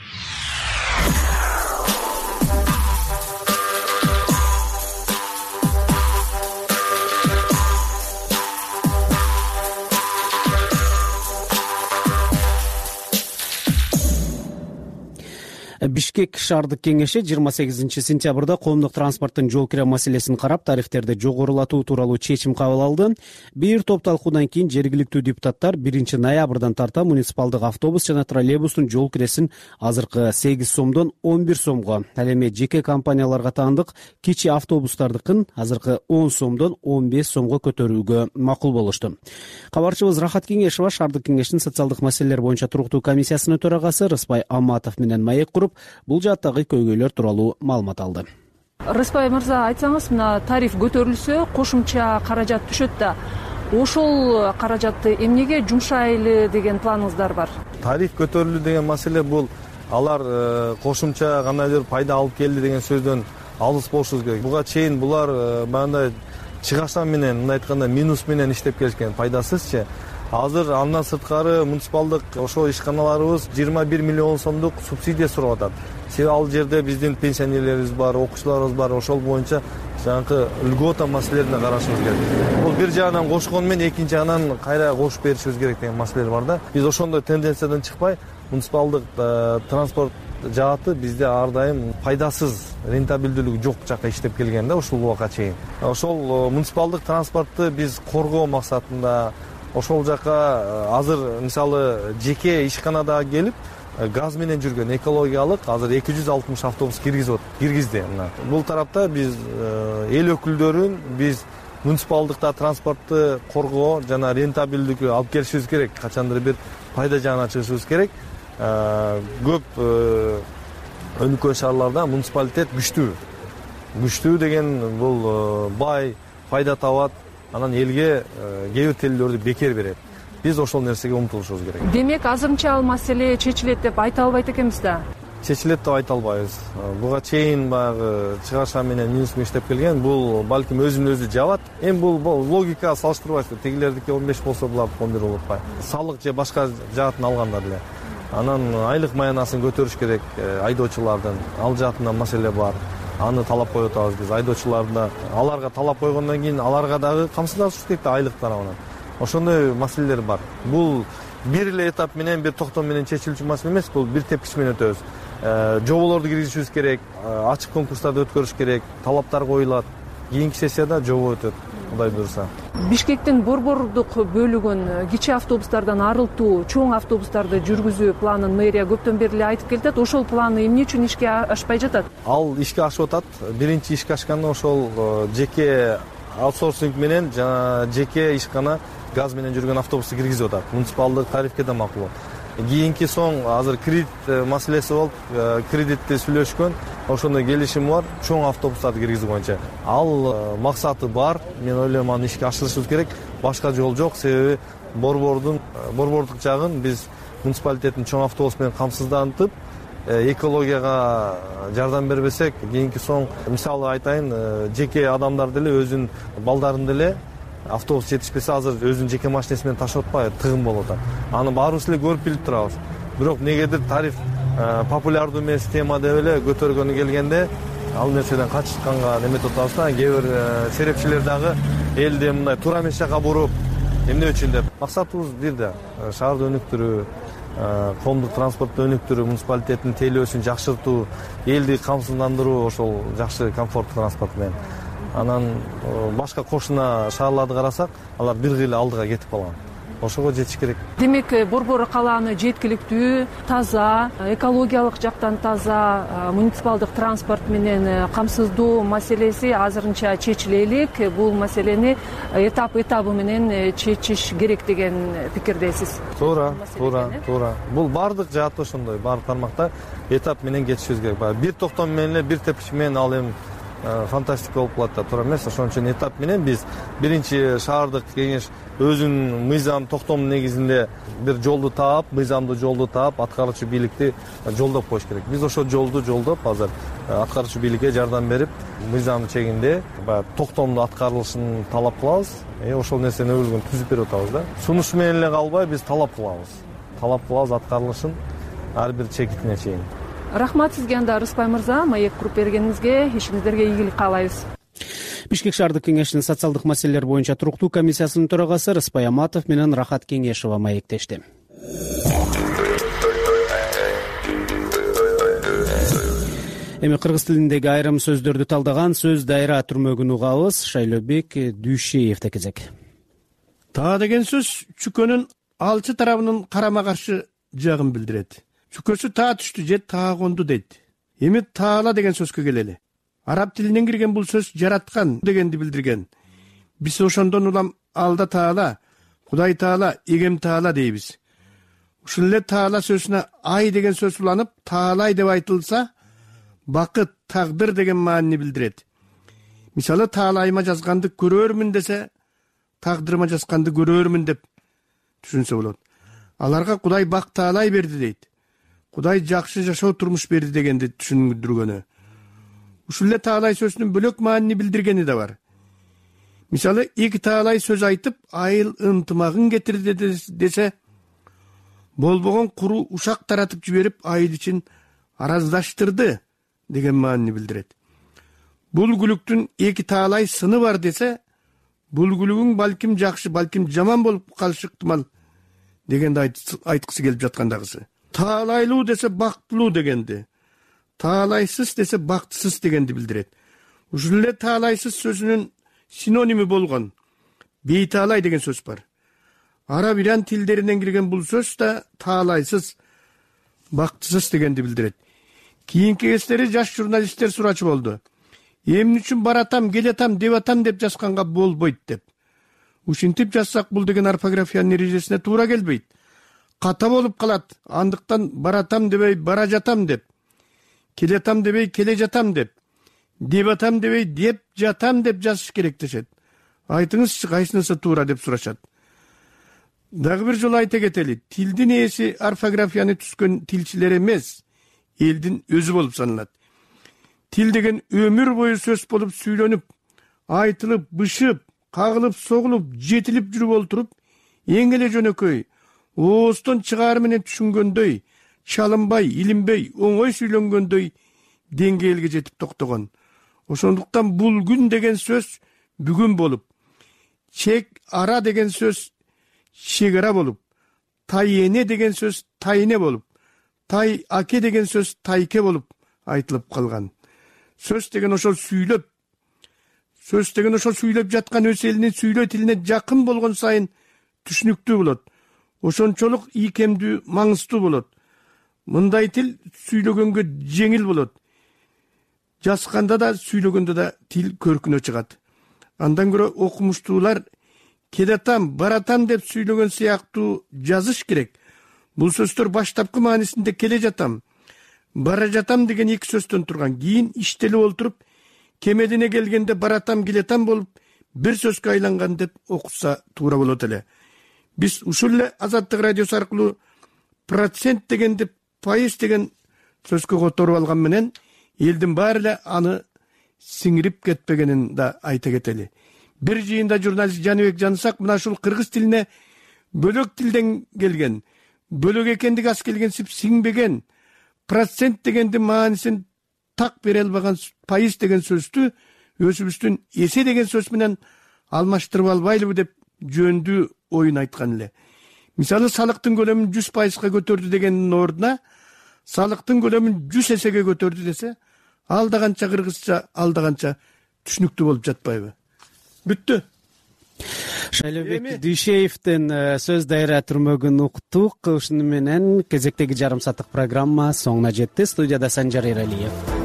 Бишкек шаардык кеңеши жыйырма сегизинчи сентябрда коомдук транспорттун жол кире маселесин карап, тарифтерди жогорулатуу тууралуу чечим кабыл алды. Бир топ талкуудан кийин жергиликтүү депутаттар биринчи ноябрдан тарта муниципалдык автобус жана троллейбустун жол киресин азыркы сегиз сомдон он бир сомго, ал эми жеке компанияларга таандык кичи автобустардыкын азыркы он сомдон он беш сомго көтөрүүгө макул болушту. Кабарчыбыз Рахат Кеңешова шаардык кеңештин социалдык маселелер боюнча туруктуу комиссиясынын төрагасы Рыспай Амматов менен маек куруп, бул жааттагы көйгөйлөр тууралуу маалымат алды. Рыспай мырза, айтсаңыз, мына тариф көтөрүлсө, кошумча каражат түшөт да, ошол каражатты эмнеге жумшайлы деген планыңыздар бар? Тариф көтөрүлүү деген маселе бул алар кошумча кандайдыр пайда алып келди деген сөздөн алыс болушубуз керек. Буга чейин булар баягындай чыгашан менен, мындай айтканда минус менен иштеп келишкен, пайдасызчы. Азыр андан сырткары муниципалдык ошол ишканаларыбыз жыйырма бир миллион сомдук субсидия сурап атат. Себеби ал жерде биздин пенсионерлерибиз бар, окуучуларыбыз бар, ошол боюнча жанакы льгота маселелерине карашыбыз керек. Бул бир жагынан кошкону менен экинчи жагынан кайра кошуп беришибиз керек деген маселелер бар да. Биз ошондой тенденциядан чыкпай, муниципалдык транспорт жааты бизде ар дайым пайдасыз, рентабелдүүлүгү жок жакка иштеп келген да ушул убакка чейин. Ошол муниципалдык транспортты биз коргоо максатында ошол жака азыр мисалы жеке ишканада келип газ менен жүргөн экологиялык азыр эки жүз алтымыш автобус киргизип киргизди. Бул тарапта биз эл өкүлдөрүн биз муниципалдыкта транспортты коргоо жана рентабелдүүлүккө алып келишибиз керек. Качандыр бир пайда жагына чыгышыбыз керек. Көп өнүккөн шаарларда муниципалитет күчтүү. Күчтүү деген бул бай, пайда табат. Анан элге кээ бир телелөрдү бекер берет. Биз ошол нерсеге умтулушубуз керек. Демек, азырынча ал маселе чечилет деп айта албайт экенбиз да. Чечилет деп айта албайбыз. Буга чейин баягы чыгаша менен минус менен иштеп келген, бул балким өзүн өзү жабат. Эми бул логика салыштырбайсызбы. Тегилердики он беш болсо булар он бир болуп атпайбы. Салык же башка жаатын алгандар эле. Анан айлык маянасын көтөрүш керек айдоочулардын. Ал жаатынан маселе бар. Аны талап коюп атабыз биз. Айдоочуларда аларга талап койгондон кийин аларга дагы камсыздашыш керек да айлык тарабынан. Ошондой маселелер бар. Бул бир эле этап менен, бир токтом менен чечилүүчү маселе эмес, бул бир тепкич менен өтөбүз. Жоболорду киргизишибиз керек, ачык конкурстарды өткөрүш керек, талаптар коюлат. Кийинки сессияда жобо өтөт. кудай буюрса. Бишкектин борбордук бөлүгүн кичи автобустардан арылтуу, чоң автобустарды жүргүзүү планын мэрия көптөн бери эле айтып келатат. Ошол план эмне үчүн ишке ашпай жатат? Ал ишке ашып атат. Биринчи ишке ашканы ошол жеке аутсорсинг менен жана жеке ишкана газ менен жүргөн автобусту киргизип атат. Муниципалдык тарифке да макул. Кийинки соң азыр кредит маселеси болуп, кредитти сүйлөшкөн, ошондой келишим бар, чоң автобустарды киргизүү боюнча. Ал максаты бар. Мен ойлойм аны ишке ашырышыбыз керек. Башка жол жок, себеби борбордун борбордук жагын биз муниципалитеттин чоң автобус менен камсыздантып, экологияга жардам бербесек, кийинки соң мисалы айтайын, жеке адамдар деле өзүнүн балдарын деле автобус жетишпесе азыр өзүнүн жеке машинеси менен таштап атпайбы, тыгын болуп атат. Аны баарыбыз эле көрүп билип турабыз. Бирок негедир тариф популярдуу эмес тема деп эле көтөргөнү келгенде ал нерседен качканга неметип атабыз да. Кээ бир серепчилер дагы элди мындай туура эмес жака буруп, эмне үчүн деп. Максатыбыз бир да, шаарды өнүктүрүү, коомдук транспортту өнүктүрүү, муниципалитеттин тейлөөсүн жакшыртуу, элди камсыздандыруу, ошол жакшы комфорттуу транспорт менен. Анан башка кошуна шаарларды карасак, алар бир кыйла алдыга кетип калган. Ошого жетиш керек. Демек, борбор калааны жеткиликтүү, таза, экологиялык жактан таза, муниципалдык транспорт менен камсыздоо маселеси азырынча чечиле элек. Бул маселени этап этабы менен чечиш керек деген пикирдесиз. Туура, туура, туура. Бул бардык жаатта ошондой, бардык тармакта этап менен кетишибиз керек. Бир токтом менен эле, бир тепкич менен ал эми фантастика болуп калат да, туура эмес. Ошон үчүн этап менен биз биринчи шаардык кеңеш өзүнүн мыйзам токтому негизинде бир жолду таап, мыйзамдуу жолду таап, аткаруучу бийликти жолдоп коюш керек. Биз ошол жолду жолдоп азыр аткаруучу бийликке жардам берип, мыйзам чегинде баягы токтомдуу аткарылышын талап кылабыз. Э ошол нерсени өзгөн түзүп берип атабыз да. Сунуш менен эле калбай биз талап кылабыз. Талап кылабыз аткарылышын ар бир чекитине чейин. Рахмат сизге анда Рыспай мырза, маек куруп бергениңизге, ишиңиздерге ийгилик каалайбыз. Бишкек шаардык кеңешинин социалдык маселелер боюнча туруктуу комиссиясынын төрагасы Рыспай Аматов менен Рахат Кеңешова маектешти. Эми кыргыз тилиндеги айрым сөздөрдү талдаган сөз дайра түрмөгүн угабыз. Шайлообек Дүйшеевде кезек. Таа деген сөз чүкөнүн алчы тарабынын карама каршы жагын билдирет. Чүкөсү таа түштү же таа конду дейт. Эми таала деген сөзгө келели. Араб тилинен кирген бул сөз жараткан дегенди билдирген. Биз ошондон улам алда таала, Кудай таала, эгем таала дейбиз. Ушул эле таала сөзүнө ай деген сөз уланып, таалай деп айтылса, бакыт, тагдыр деген маанини билдирет. Мисалы, таалайма жазганды көрөрмүн десе, тагдырыма жазганды көрөрмүн деп түшүнсө болот. Аларга Кудай бак таалай берди дейт. Кудай жакшы жашоо турмуш берди дегенди түшүндүргөнү. Ушул эле таалай сөзүнүн бөлөк маанини билдиргени да бар. Мисалы, эки таалай сөз айтып, айыл ынтымагын кетирди десе, болбогон куру ушак таратып жиберип, айыл ичин араздаштырды деген маанини билдирет. Бул күлүктүн эки таалай сыны бар десе, бул күлүгүң балким жакшы, балким жаман болуп калышы ыктымал дегенди айткысы келип жаткандагысы. Таалайлуу десе бактылуу дегенди, таалайсыз десе бактысыз дегенди билдирет. Ушул эле таалайсыз сөзүнүн синоними болгон бейтаалай деген сөз бар. Араб иран тилдеринен кирген бул сөз да таалайсыз, бактысыз дегенди билдирет. Кийинки кездери жаш журналисттер сурачу болду. Эмне үчүн баратам, келатам, деп атам деп жазганга болбойт деп. Ушинтип жазсак бул деген орфографиянын эрежесине туура келбейт. Ката болуп калат. Андыктан баратам дебей бара жатам деп, келетам дебей келе жатам деп, деп атам дебей деп жатам деп жазыш керек дешет. Айтыңызчы кайсынысы туура деп сурашат. Дагы бир жолу айта кетели, тилдин ээси орфографияны түзгөн тилчилер эмес, элдин өзү болуп саналат. Тил деген өмүр бою сөз болуп сүйлөнүп, айтылып, бышып, кагылып, согулуп, жетилип жүрүп олтуруп, эң эле жөнөкөй, оостон чыгаар менен түшүнгөндөй, чалынбай, илинбей, оңой сүйлөнгөндөй деңгээлге жетип токтогон. Ошондуктан бул күн деген сөз бүгүн болуп, чек ара деген сөз чек ара болуп, тай эне деген сөз тайне болуп, тай аке деген сөз тайке болуп айтылып калган. Сөз деген ошол сүйлөп, сөз деген ошол сүйлөп жаткан өз элинин сүйлөө тилине жакын болгон сайын түшүнүктүү болот, ошончолук ийкемдүү, маңыздуу болот. Мындай тил сүйлөгөнгө жеңил болот. Жазганда да, сүйлөгөндө да тил көркүнө чыгат. Андан көрө окумуштуулар кетатам, баратам деп сүйлөгөн сыяктуу жазыш керек. Бул сөздөр баштапкы маанисинде келе жатам, бара жатам деген эки сөздөн турган, кийин иштелип олтуруп, кемелине келгенде баратам, келетам болуп, бир сөзгө айланган деп окуса туура болот эле. Биз ушул эле Азаттык радиосу аркылуу процент дегенди пайыз деген сөзгө которуп алган менен элдин баары эле аны сиңирип кетпегенин да айта кетели. Бир жыйында журналист Жаныбек Жанысак мына ушул кыргыз тилине бөлөк тилден келген, бөлөк экендиги аз келгенсип сиңбеген, процент дегенди маанисин так бере албаган пайыз деген сөздү өзүбүздүн эсе деген сөз менен алмаштырып албайлыбы деп жөндүү оюн айткан эле. Мисалы, салыктын көлөмүн жүз пайызга көтөрдү дегендин ордуна салыктын көлөмүн жүз эсеге көтөрдү десе, ал да канча кыргызча, ал да канча түшүнүктүү болуп жатпайбы? Бүттү. Шайлообек Дүйшеевдин сөз дайра түрмөгүн уктук. Ушуну менен кезектеги жарым сааттык программа соңуна жетти. Студияда Санжар Эралиев.